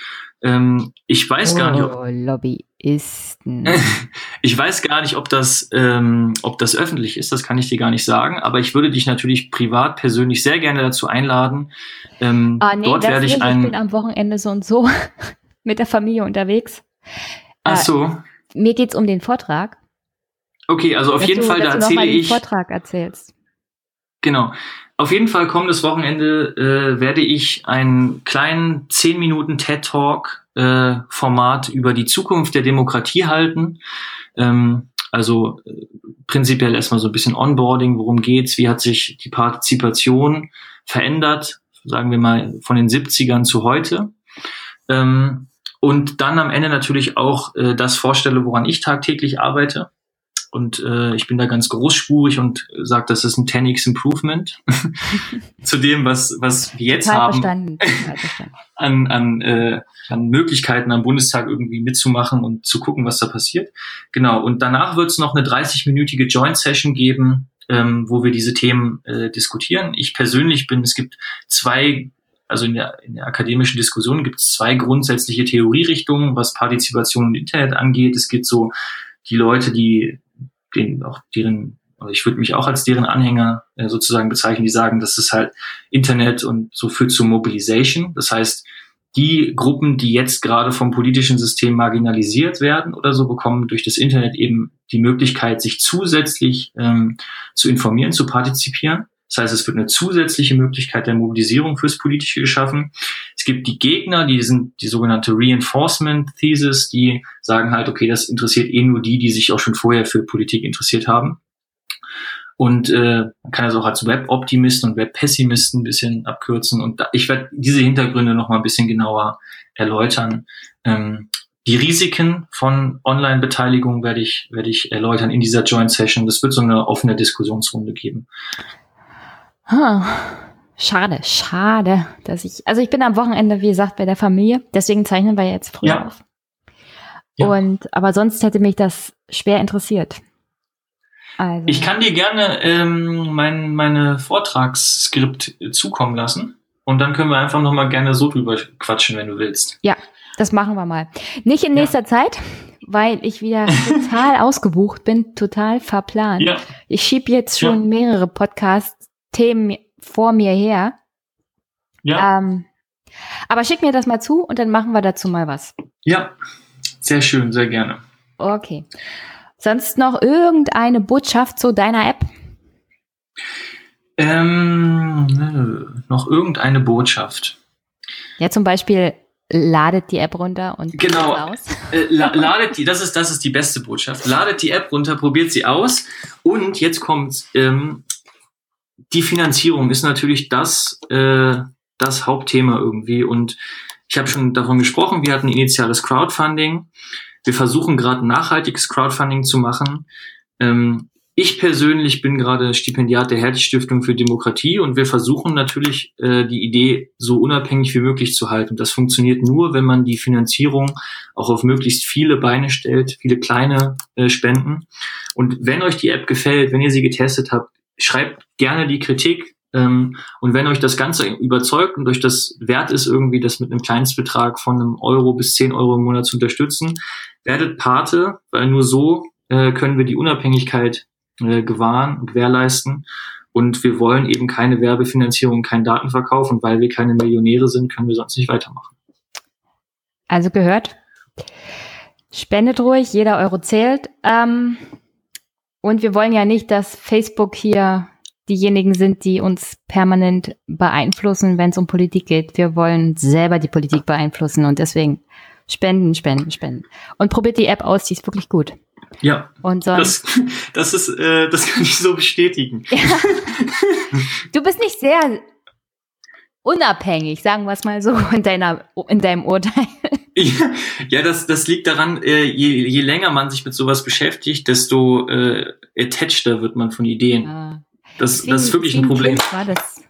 Ähm, ich weiß oh, gar nicht, ob, Lobbyisten. ich weiß gar nicht, ob das, ähm, ob das öffentlich ist. Das kann ich dir gar nicht sagen. Aber ich würde dich natürlich privat, persönlich sehr gerne dazu einladen. Ähm, ah, nee, dort werde ich nicht. ein. Ich bin am Wochenende so und so mit der Familie unterwegs. Ach so. Äh, mir geht's um den Vortrag. Okay, also auf dass jeden du, Fall, da dass du erzähle noch mal den ich. Vortrag erzählst. Genau. Auf jeden Fall kommendes Wochenende äh, werde ich einen kleinen zehn Minuten TED Talk äh, Format über die Zukunft der Demokratie halten. Ähm, also äh, prinzipiell erstmal so ein bisschen Onboarding, worum geht's, wie hat sich die Partizipation verändert, sagen wir mal von den siebzigern zu heute. Ähm, und dann am Ende natürlich auch äh, das vorstelle, woran ich tagtäglich arbeite. Und äh, ich bin da ganz großspurig und sage, das ist ein zehn x Improvement zu dem, was was wir jetzt Total haben, verstanden. Total verstanden. an an, äh, an Möglichkeiten am Bundestag irgendwie mitzumachen und zu gucken, was da passiert. Genau. Und danach wird es noch eine dreißig-minütige Joint-Session geben, ähm, wo wir diese Themen äh, diskutieren. Ich persönlich bin, es gibt zwei, also in der, in der akademischen Diskussion gibt es zwei grundsätzliche Theorierichtungen, was Partizipation und Internet angeht. Es gibt so die Leute, die den auch deren, also ich würde mich auch als deren Anhänger äh, sozusagen bezeichnen, die sagen, das ist halt Internet und so führt zu Mobilization. Das heißt, die Gruppen, die jetzt gerade vom politischen System marginalisiert werden oder so, bekommen durch das Internet eben die Möglichkeit, sich zusätzlich ähm, zu informieren, zu partizipieren. Das heißt, es wird eine zusätzliche Möglichkeit der Mobilisierung fürs Politische geschaffen. Es gibt die Gegner, die sind die sogenannte Reinforcement Thesis, die sagen halt, okay, das interessiert eh nur die, die sich auch schon vorher für Politik interessiert haben. Und äh, man kann das auch als Web-Optimisten und Web-Pessimisten ein bisschen abkürzen. Und da, ich werde diese Hintergründe noch mal ein bisschen genauer erläutern. Ähm, die Risiken von Online-Beteiligung werde ich, werde ich erläutern in dieser Joint Session. Das wird so eine offene Diskussionsrunde geben. Huh. Schade, schade, dass ich, also ich bin am Wochenende, wie gesagt, bei der Familie, deswegen zeichnen wir jetzt früher Ja. auf. Ja. Und, aber sonst hätte mich das schwer interessiert. Also. Ich kann dir gerne ähm, mein meine Vortragsskript zukommen lassen und dann können wir einfach noch mal gerne so drüber quatschen, wenn du willst. Ja, das machen wir mal. Nicht in nächster ja. Zeit, weil ich wieder total ausgebucht bin, total verplant. Ja. Ich schiebe jetzt schon ja. mehrere Podcast-Themen vor mir her. Ja. Ähm, aber schick mir das mal zu und dann machen wir dazu mal was. Ja, sehr schön, sehr gerne. Okay. Sonst noch irgendeine Botschaft zu deiner App? Ähm, nö, noch irgendeine Botschaft. Ja, zum Beispiel ladet die App runter und genau aus. Äh, la- ladet die, das ist das ist die beste Botschaft. Ladet die App runter, probiert sie aus und jetzt kommt ähm, die Finanzierung ist natürlich das äh, das Hauptthema irgendwie und ich habe schon davon gesprochen. Wir hatten initiales Crowdfunding. Wir versuchen gerade nachhaltiges Crowdfunding zu machen. Ähm, ich persönlich bin gerade Stipendiat der Hertie-Stiftung für Demokratie und wir versuchen natürlich äh, die Idee so unabhängig wie möglich zu halten. Das funktioniert nur, wenn man die Finanzierung auch auf möglichst viele Beine stellt, viele kleine äh, Spenden. Und wenn euch die App gefällt, wenn ihr sie getestet habt, schreibt gerne die Kritik. Ähm, und wenn euch das Ganze überzeugt und euch das wert ist, irgendwie das mit einem Kleinstbetrag von einem Euro bis zehn Euro im Monat zu unterstützen, werdet Pate, weil nur so äh, können wir die Unabhängigkeit äh, gewahren und gewährleisten. Und wir wollen eben keine Werbefinanzierung, keinen Datenverkauf. Und weil wir keine Millionäre sind, können wir sonst nicht weitermachen. Also gehört, spendet ruhig, jeder Euro zählt. Ähm, und wir wollen ja nicht, dass Facebook hier diejenigen sind, die uns permanent beeinflussen, wenn es um Politik geht. Wir wollen selber die Politik beeinflussen und deswegen spenden, spenden, spenden. Und probiert die App aus, die ist wirklich gut. Ja, und sonst, das, das, ist, äh, das kann ich so bestätigen. Ja. Du bist nicht sehr unabhängig, sagen wir es mal so, in, deiner, in deinem Urteil. Ja, ja das, das liegt daran, äh, je, je länger man sich mit sowas beschäftigt, desto äh, attacheder wird man von Ideen. Ja. Das, das ist wirklich ein Problem. War das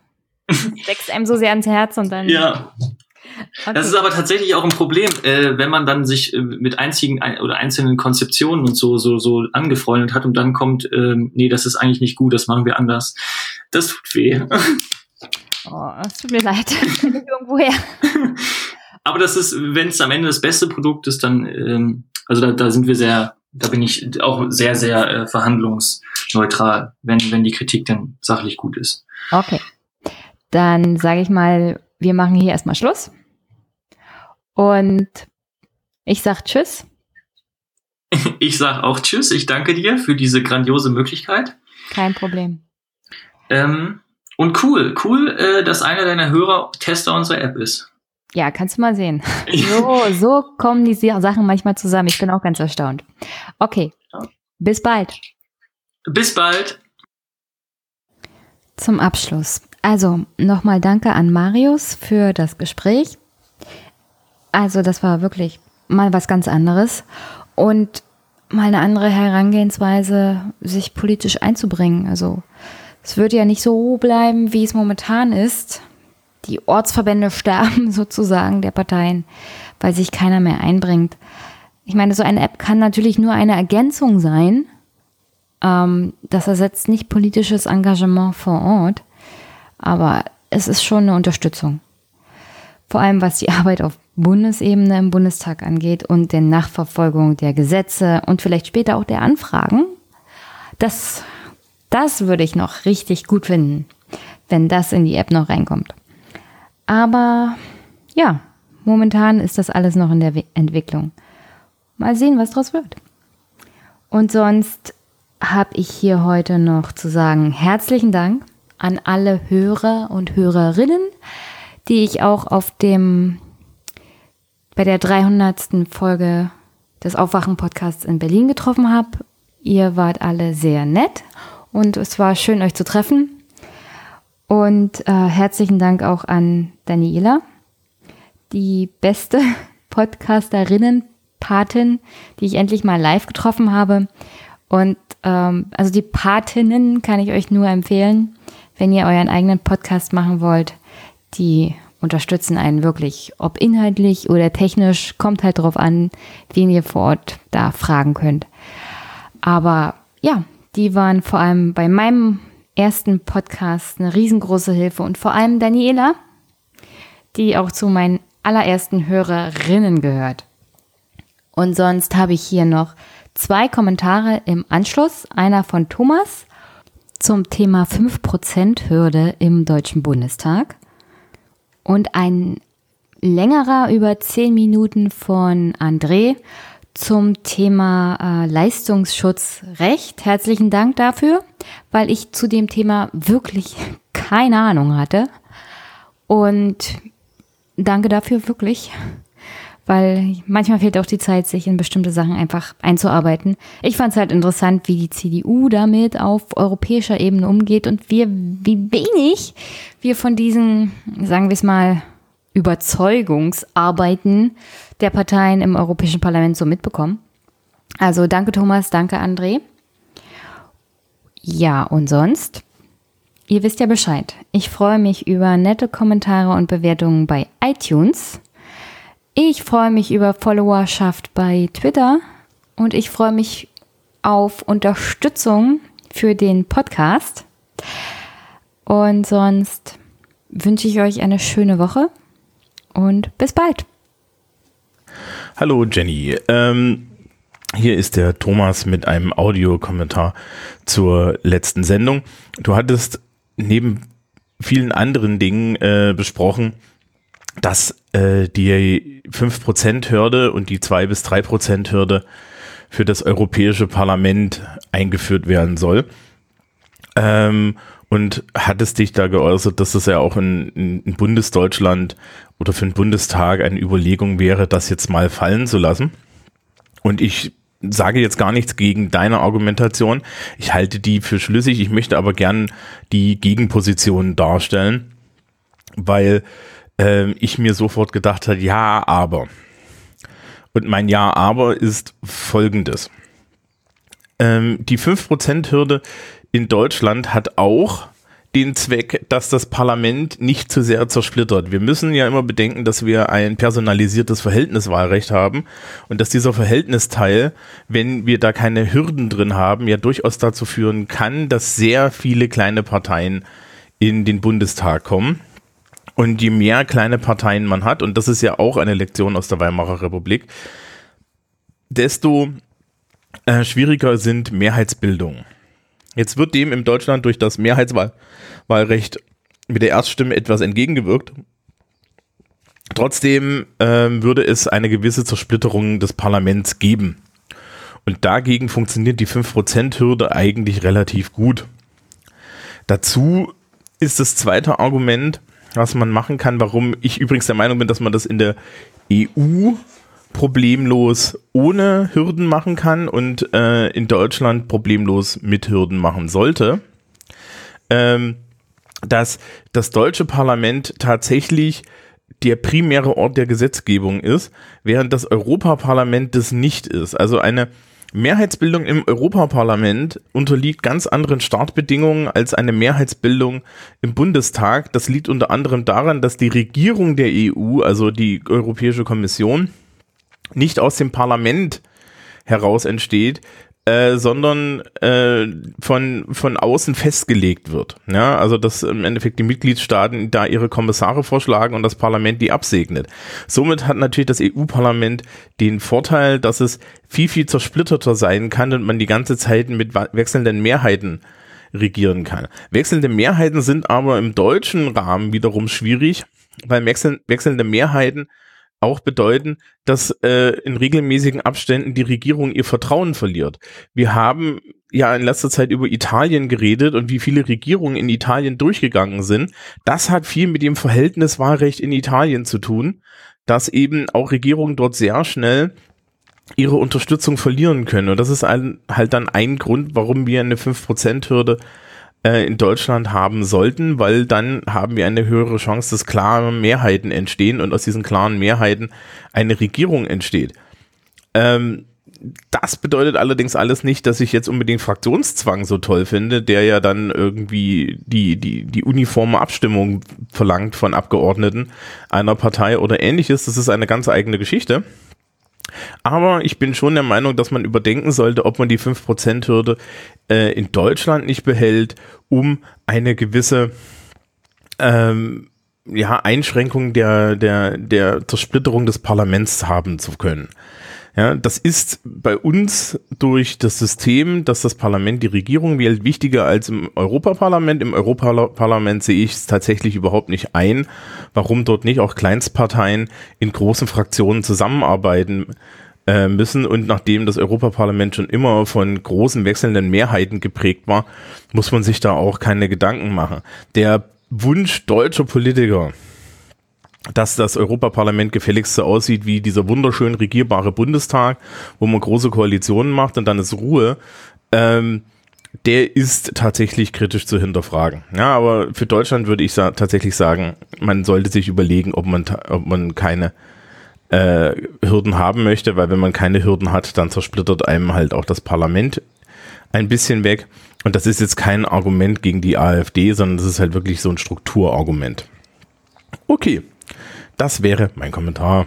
wächst einem so sehr ans Herz und dann... Ja. Okay. Das ist aber tatsächlich auch ein Problem, äh, wenn man dann sich äh, mit einzigen ein, oder einzelnen Konzeptionen und so so so angefreundet hat und dann kommt, äh, nee, das ist eigentlich nicht gut, das machen wir anders. Das tut weh. Oh, es tut mir leid. Irgendwoher. Aber das ist, wenn es am Ende das beste Produkt ist, dann, ähm, also da, da sind wir sehr, da bin ich auch sehr, sehr äh, verhandlungsneutral, wenn wenn die Kritik dann sachlich gut ist. Okay, dann sage ich mal, wir machen hier erstmal Schluss. Und ich sag Tschüss. Ich sag auch Tschüss. Ich danke dir für diese grandiose Möglichkeit. Kein Problem. Ähm, und cool, cool, äh, dass einer deiner Hörer Tester unserer App ist. Ja, kannst du mal sehen. So, so kommen die Sachen manchmal zusammen. Ich bin auch ganz erstaunt. Okay, bis bald. Bis bald. Zum Abschluss. Also nochmal danke an Marius für das Gespräch. Also das war wirklich mal was ganz anderes und mal eine andere Herangehensweise, sich politisch einzubringen. Also es wird ja nicht so bleiben, wie es momentan ist. Die Ortsverbände sterben sozusagen der Parteien, weil sich keiner mehr einbringt. Ich meine, so eine App kann natürlich nur eine Ergänzung sein. Ähm, das ersetzt nicht politisches Engagement vor Ort, aber es ist schon eine Unterstützung. Vor allem was die Arbeit auf Bundesebene im Bundestag angeht und der Nachverfolgung der Gesetze und vielleicht später auch der Anfragen. Das, das würde ich noch richtig gut finden, wenn das in die App noch reinkommt. Aber ja, momentan ist das alles noch in der Entwicklung. Mal sehen, was draus wird. Und sonst habe ich hier heute noch zu sagen, herzlichen Dank an alle Hörer und Hörerinnen, die ich auch auf dem, bei der dreihundertsten Folge des Aufwachen-Podcasts in Berlin getroffen habe. Ihr wart alle sehr nett und es war schön, euch zu treffen. Und äh, herzlichen Dank auch an Daniela, die beste Podcasterinnen-Patin, die ich endlich mal live getroffen habe. Und ähm, also die Patinnen kann ich euch nur empfehlen, wenn ihr euren eigenen Podcast machen wollt. Die unterstützen einen wirklich, ob inhaltlich oder technisch, kommt halt drauf an, wen ihr vor Ort da fragen könnt. Aber ja, die waren vor allem bei meinem ersten Podcast eine riesengroße Hilfe und vor allem Daniela, die auch zu meinen allerersten Hörerinnen gehört. Und sonst habe ich hier noch zwei Kommentare im Anschluss, einer von Thomas zum Thema fünf Prozent Hürde im Deutschen Bundestag. Und ein längerer über zehn Minuten von André zum Thema äh, Leistungsschutzrecht. Herzlichen Dank dafür, weil ich zu dem Thema wirklich keine Ahnung hatte. Und danke dafür wirklich, weil manchmal fehlt auch die Zeit, sich in bestimmte Sachen einfach einzuarbeiten. Ich fand es halt interessant, wie die C D U damit auf europäischer Ebene umgeht und wir, wie wenig wir von diesen, sagen wir es mal, Überzeugungsarbeiten der Parteien im Europäischen Parlament so mitbekommen. Also danke Thomas, danke André. Ja, und sonst, ihr wisst ja Bescheid. Ich freue mich über nette Kommentare und Bewertungen bei iTunes. Ich freue mich über Followerschaft bei Twitter und ich freue mich auf Unterstützung für den Podcast. Und sonst wünsche ich euch eine schöne Woche und bis bald. Hallo Jenny, ähm, hier ist der Thomas mit einem Audiokommentar zur letzten Sendung. Du hattest neben vielen anderen Dingen äh, besprochen, dass äh, die fünf Prozent Hürde und die zwei bis drei Prozent Hürde für das Europäische Parlament eingeführt werden soll. Ähm, und hattest dich da geäußert, dass das ja auch in, in Bundesdeutschland oder für den Bundestag eine Überlegung wäre, das jetzt mal fallen zu lassen. Und ich sage jetzt gar nichts gegen deine Argumentation. Ich halte die für schlüssig. Ich möchte aber gern die Gegenposition darstellen, weil äh, ich mir sofort gedacht habe, ja, aber. Und mein Ja, aber ist folgendes. Ähm, die fünf Prozent Hürde in Deutschland hat auch den Zweck, dass das Parlament nicht zu sehr zersplittert. Wir müssen ja immer bedenken, dass wir ein personalisiertes Verhältniswahlrecht haben und dass dieser Verhältnisteil, wenn wir da keine Hürden drin haben, ja durchaus dazu führen kann, dass sehr viele kleine Parteien in den Bundestag kommen. Und je mehr kleine Parteien man hat, und das ist ja auch eine Lektion aus der Weimarer Republik, desto äh, schwieriger sind Mehrheitsbildungen. Jetzt wird dem in Deutschland durch das Mehrheitswahlrecht mit der Erststimme etwas entgegengewirkt. Trotzdem ähm, würde es eine gewisse Zersplitterung des Parlaments geben. Und dagegen funktioniert die fünf Prozent Hürde eigentlich relativ gut. Dazu ist das zweite Argument, was man machen kann, warum ich übrigens der Meinung bin, dass man das in der E U problemlos ohne Hürden machen kann und äh, in Deutschland problemlos mit Hürden machen sollte, ähm, dass das deutsche Parlament tatsächlich der primäre Ort der Gesetzgebung ist, während das Europaparlament das nicht ist. Also eine Mehrheitsbildung im Europaparlament unterliegt ganz anderen Startbedingungen als eine Mehrheitsbildung im Bundestag. Das liegt unter anderem daran, dass die Regierung der E U, also die Europäische Kommission, nicht aus dem Parlament heraus entsteht, äh, sondern äh, von, von außen festgelegt wird. Ja, also dass im Endeffekt die Mitgliedstaaten da ihre Kommissare vorschlagen und das Parlament die absegnet. Somit hat natürlich das E U-Parlament den Vorteil, dass es viel, viel zersplitterter sein kann und man die ganze Zeit mit wechselnden Mehrheiten regieren kann. Wechselnde Mehrheiten sind aber im deutschen Rahmen wiederum schwierig, weil wechsel, wechselnde Mehrheiten auch bedeuten, dass äh, in regelmäßigen Abständen die Regierung ihr Vertrauen verliert. Wir haben ja in letzter Zeit über Italien geredet und wie viele Regierungen in Italien durchgegangen sind. Das hat viel mit dem Verhältniswahlrecht in Italien zu tun, dass eben auch Regierungen dort sehr schnell ihre Unterstützung verlieren können. Und das ist ein, halt dann ein Grund, warum wir eine fünf Prozent Hürde in Deutschland haben sollten, weil dann haben wir eine höhere Chance, dass klare Mehrheiten entstehen und aus diesen klaren Mehrheiten eine Regierung entsteht. Ähm, das bedeutet allerdings alles nicht, dass ich jetzt unbedingt Fraktionszwang so toll finde, der ja dann irgendwie die, die, die uniforme Abstimmung verlangt von Abgeordneten einer Partei oder ähnliches. Das ist eine ganz eigene Geschichte. Aber ich bin schon der Meinung, dass man überdenken sollte, ob man die fünf Prozent Hürde äh, in Deutschland nicht behält, um eine gewisse ähm, ja, Einschränkung der, der, der Zersplitterung des Parlaments haben zu können. Ja, das ist bei uns durch das System, dass das Parlament die Regierung wählt, wichtiger als im Europaparlament. Im Europaparlament sehe ich es tatsächlich überhaupt nicht ein, warum dort nicht auch Kleinstparteien in großen Fraktionen zusammenarbeiten äh, müssen. Und nachdem das Europaparlament schon immer von großen wechselnden Mehrheiten geprägt war, muss man sich da auch keine Gedanken machen. Der Wunsch deutscher Politiker, dass das Europaparlament gefälligst so aussieht wie dieser wunderschön regierbare Bundestag, wo man große Koalitionen macht und dann ist Ruhe, ähm, der ist tatsächlich kritisch zu hinterfragen. Ja, aber für Deutschland würde ich sa- tatsächlich sagen, man sollte sich überlegen, ob man, ta- ob man keine äh, Hürden haben möchte, weil wenn man keine Hürden hat, dann zersplittert einem halt auch das Parlament ein bisschen weg. Und das ist jetzt kein Argument gegen die AfD, sondern das ist halt wirklich so ein Strukturargument. Okay. Das wäre mein Kommentar.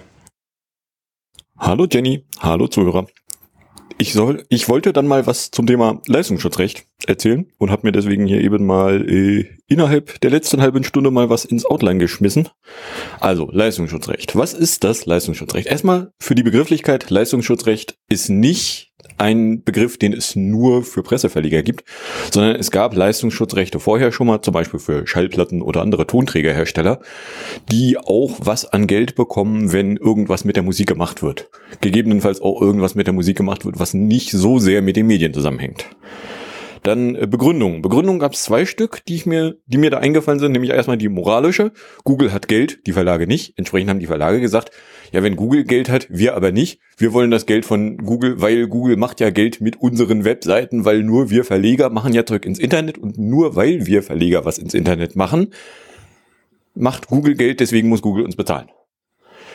Hallo Jenny, hallo Zuhörer. Ich soll, ich wollte dann mal was zum Thema Leistungsschutzrecht erzählen und habe mir deswegen hier eben mal äh, innerhalb der letzten halben Stunde mal was ins Outline geschmissen. Also Leistungsschutzrecht. Was ist das Leistungsschutzrecht? Erstmal für die Begrifflichkeit, Leistungsschutzrecht ist nicht ein Begriff, den es nur für Presseverleger gibt, sondern es gab Leistungsschutzrechte vorher schon mal, zum Beispiel für Schallplatten oder andere Tonträgerhersteller, die auch was an Geld bekommen, wenn irgendwas mit der Musik gemacht wird. Gegebenenfalls auch irgendwas mit der Musik gemacht wird, was nicht so sehr mit den Medien zusammenhängt. Dann äh, Begründung. Begründung gab es zwei Stück, die ich mir, die mir da eingefallen sind, nämlich erstmal die moralische. Google hat Geld, die Verlage nicht. Entsprechend haben die Verlage gesagt, ja, wenn Google Geld hat, wir aber nicht. Wir wollen das Geld von Google, weil Google macht ja Geld mit unseren Webseiten, weil nur wir Verleger machen ja Zeug ins Internet und nur weil wir Verleger was ins Internet machen, macht Google Geld, deswegen muss Google uns bezahlen.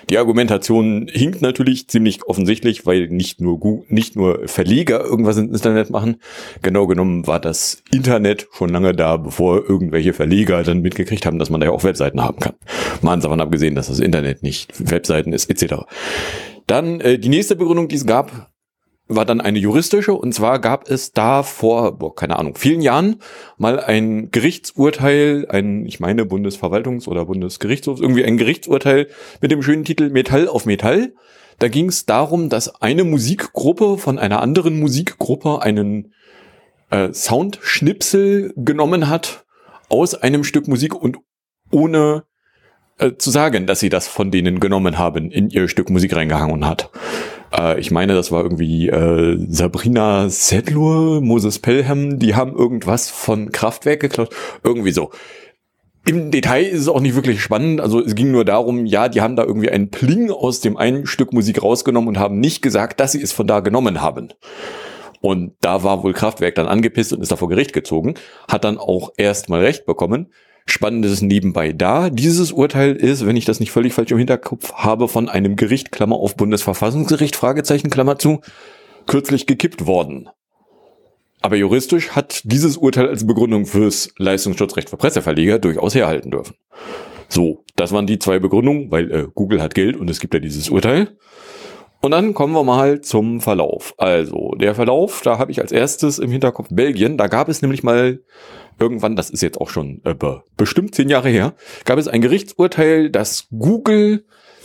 Die Argumentation hinkt natürlich ziemlich offensichtlich, weil nicht nur Google, nicht nur Verleger irgendwas ins Internet machen. Genau genommen war das Internet schon lange da, bevor irgendwelche Verleger dann mitgekriegt haben, dass man da ja auch Webseiten haben kann. Mal davon abgesehen, dass das Internet nicht Webseiten ist, et cetera. Dann äh, die nächste Begründung, die es gab, war dann eine juristische, und zwar gab es da vor, boah, keine Ahnung, vielen Jahren mal ein Gerichtsurteil, ein, ich meine, Bundesverwaltungs- oder Bundesgerichtshof, irgendwie ein Gerichtsurteil mit dem schönen Titel Metall auf Metall. Da ging es darum, dass eine Musikgruppe von einer anderen Musikgruppe einen äh, Soundschnipsel genommen hat aus einem Stück Musik und ohne äh, zu sagen, dass sie das von denen genommen haben, in ihr Stück Musik reingehangen hat. Äh, ich meine, das war irgendwie äh, Sabrina Setlur, Moses Pelham, die haben irgendwas von Kraftwerk geklaut, irgendwie so. Im Detail ist es auch nicht wirklich spannend, also es ging nur darum, ja, die haben da irgendwie einen Pling aus dem einen Stück Musik rausgenommen und haben nicht gesagt, dass sie es von da genommen haben. Und da war wohl Kraftwerk dann angepisst und ist da vor Gericht gezogen, hat dann auch erstmal Recht bekommen. Spannendes nebenbei da. Dieses Urteil ist, wenn ich das nicht völlig falsch im Hinterkopf habe, von einem Gericht, Klammer auf Bundesverfassungsgericht, Fragezeichen, Klammer zu, kürzlich gekippt worden. Aber juristisch hat dieses Urteil als Begründung fürs Leistungsschutzrecht für Presseverleger durchaus herhalten dürfen. So, das waren die zwei Begründungen, weil äh, Google hat Geld und es gibt ja dieses Urteil. Und dann kommen wir mal zum Verlauf. Also, der Verlauf, da habe ich als erstes im Hinterkopf Belgien. Da gab es nämlich mal irgendwann, das ist jetzt auch schon äh, bestimmt zehn Jahre her, gab es ein Gerichtsurteil, dass Google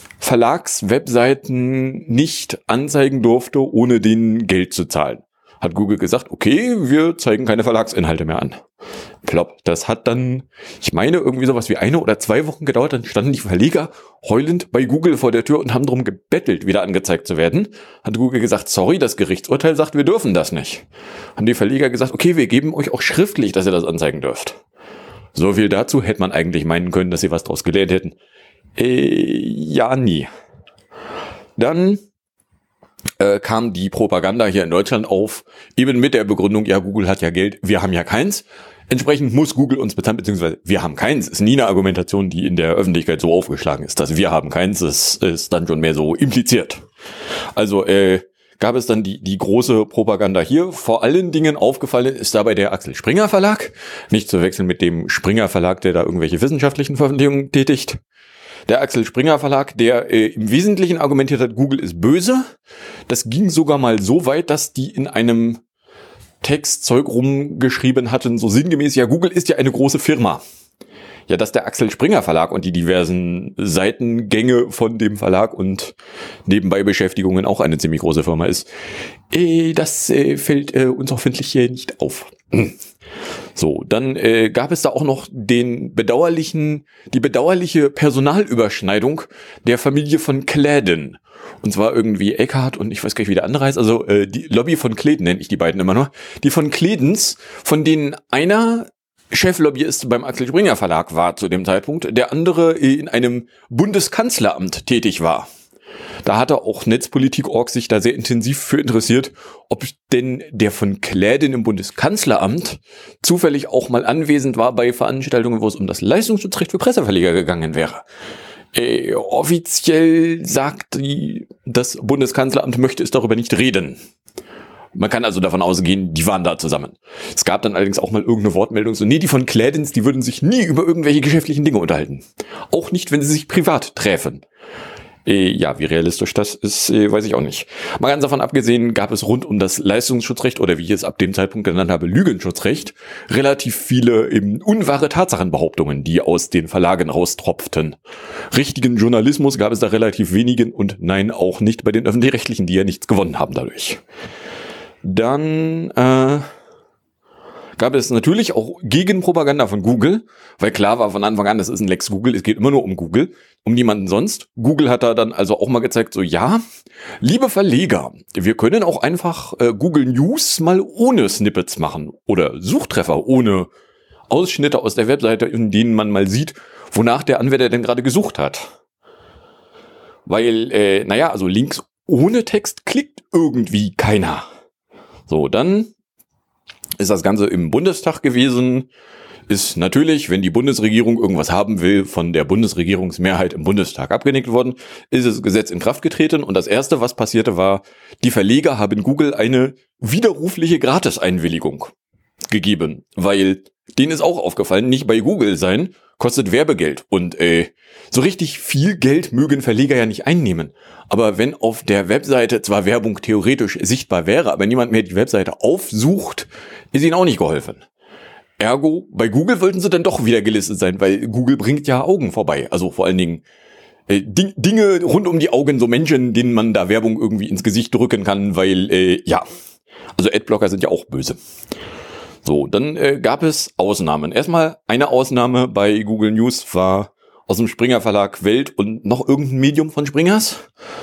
Verlagswebseiten nicht anzeigen durfte, ohne denen Geld zu zahlen. Hat Google gesagt, okay, wir zeigen keine Verlagsinhalte mehr an. Plopp, das hat dann, ich meine, irgendwie sowas wie eine oder zwei Wochen gedauert, dann standen die Verleger heulend bei Google vor der Tür und haben darum gebettelt, wieder angezeigt zu werden. Hat Google gesagt, sorry, das Gerichtsurteil sagt, wir dürfen das nicht. Haben die Verleger gesagt, okay, wir geben euch auch schriftlich, dass ihr das anzeigen dürft. So viel dazu, hätte man eigentlich meinen können, dass sie was draus gelernt hätten. Äh, ja, nie. Dann äh, kam die Propaganda hier in Deutschland auf, eben mit der Begründung, ja, Google hat ja Geld, wir haben ja keins. Entsprechend muss Google uns bezahlen, beziehungsweise wir haben keins. Ist nie eine Argumentation, die in der Öffentlichkeit so aufgeschlagen ist. Dass wir haben keins, das ist dann schon mehr so impliziert. Also äh, gab es dann die die große Propaganda hier. Vor allen Dingen aufgefallen ist dabei der Axel Springer Verlag. Nicht zu wechseln mit dem Springer Verlag, der da irgendwelche wissenschaftlichen Veröffentlichungen tätigt. Der Axel Springer Verlag, der äh, im Wesentlichen argumentiert hat, Google ist böse. Das ging sogar mal so weit, dass die in einem Text Zeug rumgeschrieben hatten, so sinngemäß, ja, Google ist ja eine große Firma. Ja, dass der Axel Springer Verlag und die diversen Seitengänge von dem Verlag und nebenbei Beschäftigungen auch eine ziemlich große Firma ist, äh, das äh, fällt äh, uns hoffentlich hier nicht auf. So, dann äh, gab es da auch noch den bedauerlichen, die bedauerliche Personalüberschneidung der Familie von Kläden. Und zwar irgendwie Eckhart und ich weiß gar nicht, wie der andere heißt, also äh, die Lobby von Kläden nenne ich die beiden immer nur. Die von Klädens, von denen einer Cheflobbyist beim Axel Springer Verlag war zu dem Zeitpunkt, der andere in einem Bundeskanzleramt tätig war. Da hatte auch Netzpolitik Punkt org sich da sehr intensiv für interessiert, ob denn der von Kläden im Bundeskanzleramt zufällig auch mal anwesend war bei Veranstaltungen, wo es um das Leistungsschutzrecht für Presseverleger gegangen wäre. Äh, offiziell sagt die, das Bundeskanzleramt möchte es darüber nicht reden. Man kann also davon ausgehen, die waren da zusammen. Es gab dann allerdings auch mal irgendeine Wortmeldung, so, nee, die von Klädens, die würden sich nie über irgendwelche geschäftlichen Dinge unterhalten. Auch nicht, wenn sie sich privat treffen. Äh, ja, wie realistisch das ist, äh, weiß ich auch nicht. Mal ganz davon abgesehen, gab es rund um das Leistungsschutzrecht oder wie ich es ab dem Zeitpunkt genannt habe, Lügenschutzrecht, relativ viele eben unwahre Tatsachenbehauptungen, die aus den Verlagen raustropften. Richtigen Journalismus gab es da relativ wenigen und nein, auch nicht bei den Öffentlich-Rechtlichen, die ja nichts gewonnen haben dadurch. Dann äh, gab es natürlich auch Gegenpropaganda von Google, weil klar war von Anfang an, das ist ein Lex Google, es geht immer nur um Google, um niemanden sonst. Google hat da dann also auch mal gezeigt, so ja, liebe Verleger, wir können auch einfach äh, Google News mal ohne Snippets machen oder Suchtreffer ohne Ausschnitte aus der Webseite, in denen man mal sieht, wonach der Anwender denn gerade gesucht hat. Weil, äh, naja, also Links ohne Text klickt irgendwie keiner. So, dann ist das Ganze im Bundestag gewesen. ist natürlich, wenn die Bundesregierung irgendwas haben will, von der Bundesregierungsmehrheit im Bundestag abgenickt worden, ist das Gesetz in Kraft getreten und das Erste, was passierte, war, die Verleger haben Google eine widerrufliche Gratiseinwilligung gegeben, weil denen ist auch aufgefallen, nicht bei Google sein kostet Werbegeld und äh, so richtig viel Geld mögen Verleger ja nicht einnehmen. Aber wenn auf der Webseite zwar Werbung theoretisch sichtbar wäre, aber niemand mehr die Webseite aufsucht, ist ihnen auch nicht geholfen. Ergo, bei Google wollten sie dann doch wieder gelistet sein, weil Google bringt ja Augen vorbei. Also vor allen Dingen äh, Ding, Dinge rund um die Augen, so Menschen, denen man da Werbung irgendwie ins Gesicht drücken kann, weil, äh, ja, also Adblocker sind ja auch böse. So, dann äh, gab es Ausnahmen. Erstmal eine Ausnahme bei Google News war aus dem Springer Verlag Welt und noch irgendein Medium von Springers.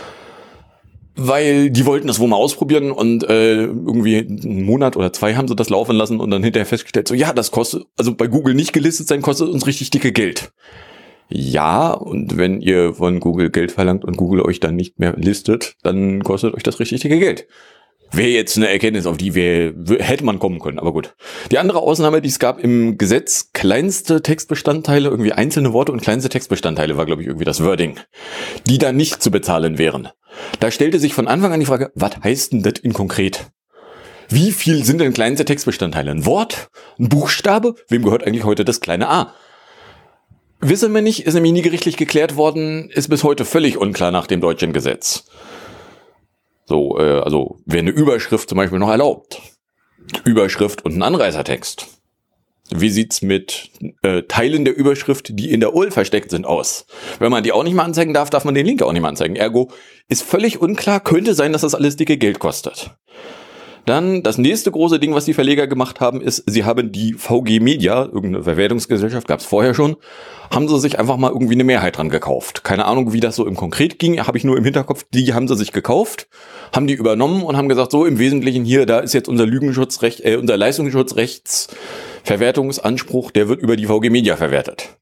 Weil die wollten das wohl mal ausprobieren und äh, irgendwie einen Monat oder zwei haben sie das laufen lassen und dann hinterher festgestellt, so ja, das kostet, also bei Google nicht gelistet sein, kostet uns richtig dicke Geld. Ja, und wenn ihr von Google Geld verlangt und Google euch dann nicht mehr listet, dann kostet euch das richtig dicke Geld. Wäre jetzt eine Erkenntnis, auf die wir, hätte man kommen können, aber gut. Die andere Ausnahme, die es gab im Gesetz, kleinste Textbestandteile, irgendwie einzelne Worte und kleinste Textbestandteile war, glaube ich, irgendwie das Wording, die da nicht zu bezahlen wären. Da stellte sich von Anfang an die Frage, was heißt denn das in konkret? Wie viel sind denn kleinste Textbestandteile? Ein Wort? Ein Buchstabe? Wem gehört eigentlich heute das kleine A? Wissen wir nicht, ist nämlich nie gerichtlich geklärt worden, ist bis heute völlig unklar nach dem deutschen Gesetz. So, äh, also wäre eine Überschrift zum Beispiel noch erlaubt. Überschrift und ein Anreißertext. Wie sieht's mit äh, Teilen der Überschrift, die in der U R L versteckt sind, aus? Wenn man die auch nicht mehr anzeigen darf, darf man den Link auch nicht mehr anzeigen. Ergo ist völlig unklar, könnte sein, dass das alles dicke Geld kostet. Dann das nächste große Ding, was die Verleger gemacht haben, ist, sie haben die V G Media, irgendeine Verwertungsgesellschaft, gab es vorher schon, haben sie sich einfach mal irgendwie eine Mehrheit dran gekauft. Keine Ahnung, wie das so im Konkret ging, habe ich nur im Hinterkopf, die haben sie sich gekauft, haben die übernommen und haben gesagt, so im Wesentlichen hier, da ist jetzt unser Lügenschutzrecht, äh, unser Leistungsschutzrechtsverwertungsanspruch, der wird über die V G Media verwertet.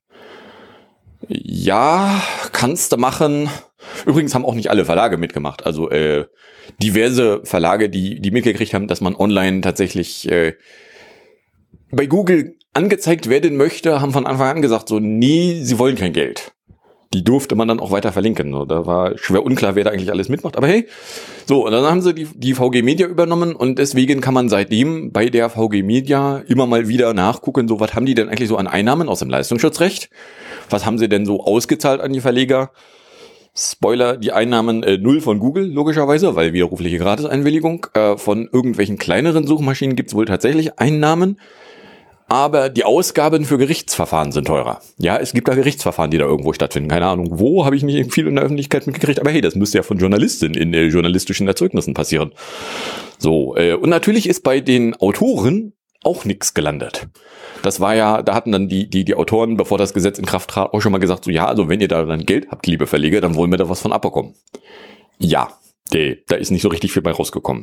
Ja, kannst du machen. Übrigens haben auch nicht alle Verlage mitgemacht. Also äh, diverse Verlage, die die mitgekriegt haben, dass man online tatsächlich äh, bei Google angezeigt werden möchte, haben von Anfang an gesagt, so nee, sie wollen kein Geld. Die durfte man dann auch weiter verlinken. So, da war schwer unklar, wer da eigentlich alles mitmacht. Aber hey, so, und dann haben sie die, die V G Media übernommen und deswegen kann man seitdem bei der V G Media immer mal wieder nachgucken, so was haben die denn eigentlich so an Einnahmen aus dem Leistungsschutzrecht? Was haben sie denn so ausgezahlt an die Verleger? Spoiler, die Einnahmen äh, null von Google, logischerweise, weil widerrufliche Gratiseinwilligung. Äh, von irgendwelchen kleineren Suchmaschinen gibt es wohl tatsächlich Einnahmen. Aber die Ausgaben für Gerichtsverfahren sind teurer. Ja, es gibt da Gerichtsverfahren, die da irgendwo stattfinden. Keine Ahnung wo, habe ich nicht viel in der Öffentlichkeit mitgekriegt. Aber hey, das müsste ja von Journalistinnen in äh, journalistischen Erzeugnissen passieren. So, äh, und natürlich ist bei den Autoren auch nichts gelandet. Das war ja, da hatten dann die, die, die Autoren, bevor das Gesetz in Kraft trat, auch schon mal gesagt, so ja, also wenn ihr da dann Geld habt, liebe Verleger, dann wollen wir da was von abbekommen. Ja, äh, da ist nicht so richtig viel bei rausgekommen.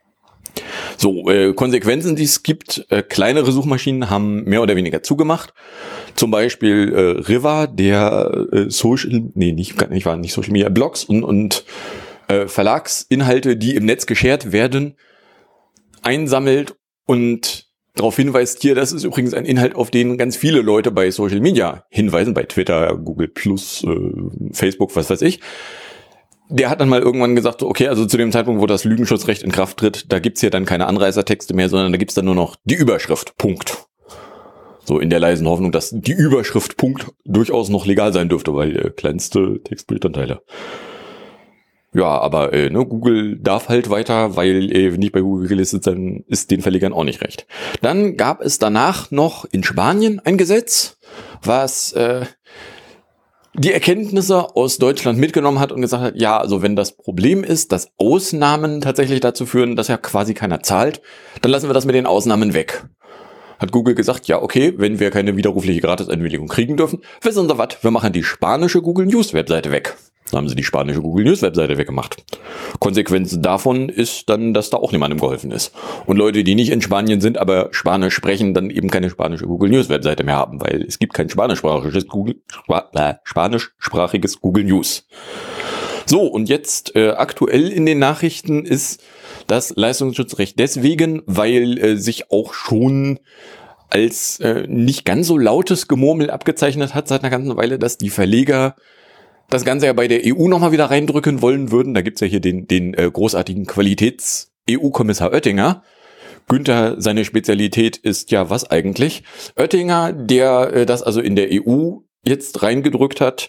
So, äh, Konsequenzen, die es gibt, äh, kleinere Suchmaschinen haben mehr oder weniger zugemacht. Zum Beispiel äh, Riva, der äh, Social, nee, nicht, nicht, war nicht Social Media, Blogs und, und äh, Verlagsinhalte, die im Netz geshared werden, einsammelt und darauf hinweist, hier, das ist übrigens ein Inhalt, auf den ganz viele Leute bei Social Media hinweisen, bei Twitter, Google Plus, äh, Facebook, was weiß ich. Der hat dann mal irgendwann gesagt, okay, also zu dem Zeitpunkt, wo das Lügenschutzrecht in Kraft tritt, da gibt's hier dann keine Anreißertexte mehr, sondern da gibt's dann nur noch die Überschrift, Punkt. So in der leisen Hoffnung, dass die Überschrift, Punkt, durchaus noch legal sein dürfte, weil äh, kleinste Textbestandteile. Ja, aber äh, ne, Google darf halt weiter, weil äh, nicht bei Google gelistet sein, ist den Verlegern auch nicht recht. Dann gab es danach noch in Spanien ein Gesetz, was äh, die Erkenntnisse aus Deutschland mitgenommen hat und gesagt hat, ja, also wenn das Problem ist, dass Ausnahmen tatsächlich dazu führen, dass ja quasi keiner zahlt, dann lassen wir das mit den Ausnahmen weg. Hat Google gesagt, ja, okay, wenn wir keine widerrufliche Gratiseinwilligung kriegen dürfen, wissen Sie was, wir machen die spanische Google News Webseite weg. Dann haben sie die spanische Google News Webseite weggemacht. Konsequenz davon ist dann, dass da auch niemandem geholfen ist. Und Leute, die nicht in Spanien sind, aber Spanisch sprechen, dann eben keine spanische Google News Webseite mehr haben, weil es gibt kein spanischsprachiges Google, äh, spanischsprachiges Google News. So, und jetzt äh, aktuell in den Nachrichten ist das Leistungsschutzrecht deswegen, weil äh, sich auch schon als äh, nicht ganz so lautes Gemurmel abgezeichnet hat seit einer ganzen Weile, dass die Verleger das Ganze ja bei der E U nochmal wieder reindrücken wollen würden. Da gibt's ja hier den, den äh, großartigen Qualitäts-E U-Kommissar Oettinger. Günther, seine Spezialität ist ja was eigentlich? Oettinger, der äh, das also in der E U jetzt reingedrückt hat.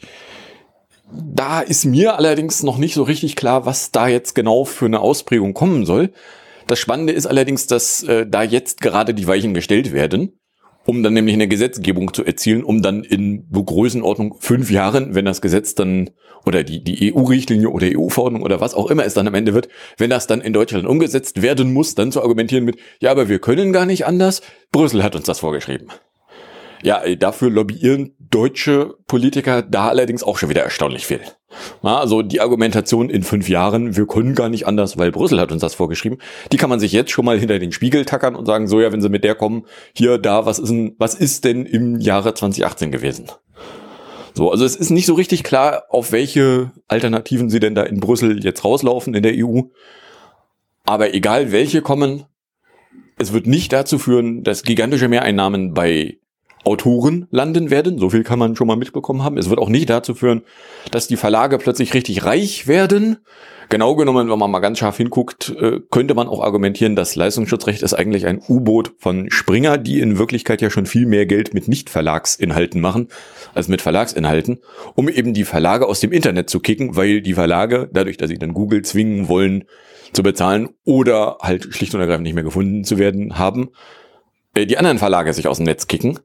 Da ist mir allerdings noch nicht so richtig klar, was da jetzt genau für eine Ausprägung kommen soll. Das Spannende ist allerdings, dass äh, da jetzt gerade die Weichen gestellt werden, um dann nämlich eine Gesetzgebung zu erzielen, um dann in Größenordnung fünf Jahren, wenn das Gesetz dann oder die, die E U-Richtlinie oder E U-Verordnung oder was auch immer es dann am Ende wird, wenn das dann in Deutschland umgesetzt werden muss, dann zu argumentieren mit, ja, aber wir können gar nicht anders, Brüssel hat uns das vorgeschrieben. Ja, dafür lobbyieren deutsche Politiker da allerdings auch schon wieder erstaunlich viel. Ja, also die Argumentation in fünf Jahren, wir können gar nicht anders, weil Brüssel hat uns das vorgeschrieben, die kann man sich jetzt schon mal hinter den Spiegel tackern und sagen, so ja, wenn sie mit der kommen, hier, da, was ist denn, was ist denn im Jahre zwanzig achtzehn gewesen? So, also es ist nicht so richtig klar, auf welche Alternativen sie denn da in Brüssel jetzt rauslaufen in der E U. Aber egal welche kommen, es wird nicht dazu führen, dass gigantische Mehreinnahmen bei Autoren landen werden, so viel kann man schon mal mitbekommen haben. Es wird auch nicht dazu führen, dass die Verlage plötzlich richtig reich werden. Genau genommen, wenn man mal ganz scharf hinguckt, könnte man auch argumentieren, das Leistungsschutzrecht ist eigentlich ein U-Boot von Springer, die in Wirklichkeit ja schon viel mehr Geld mit Nicht-Verlagsinhalten machen, als mit Verlagsinhalten, um eben die Verlage aus dem Internet zu kicken, weil die Verlage, dadurch, dass sie dann Google zwingen wollen, zu bezahlen oder halt schlicht und ergreifend nicht mehr gefunden zu werden haben, die anderen Verlage sich aus dem Netz kicken.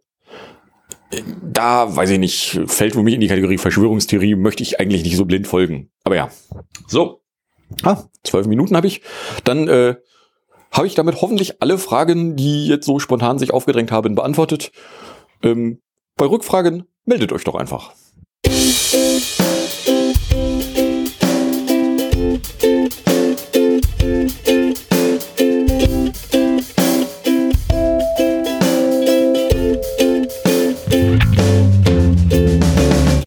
Da, weiß ich nicht, fällt für mich in die Kategorie Verschwörungstheorie, möchte ich eigentlich nicht so blind folgen. Aber ja, so, ah, zwölf Minuten habe ich. Dann äh, habe ich damit hoffentlich alle Fragen, die jetzt so spontan sich aufgedrängt haben, beantwortet. Ähm, bei Rückfragen meldet euch doch einfach.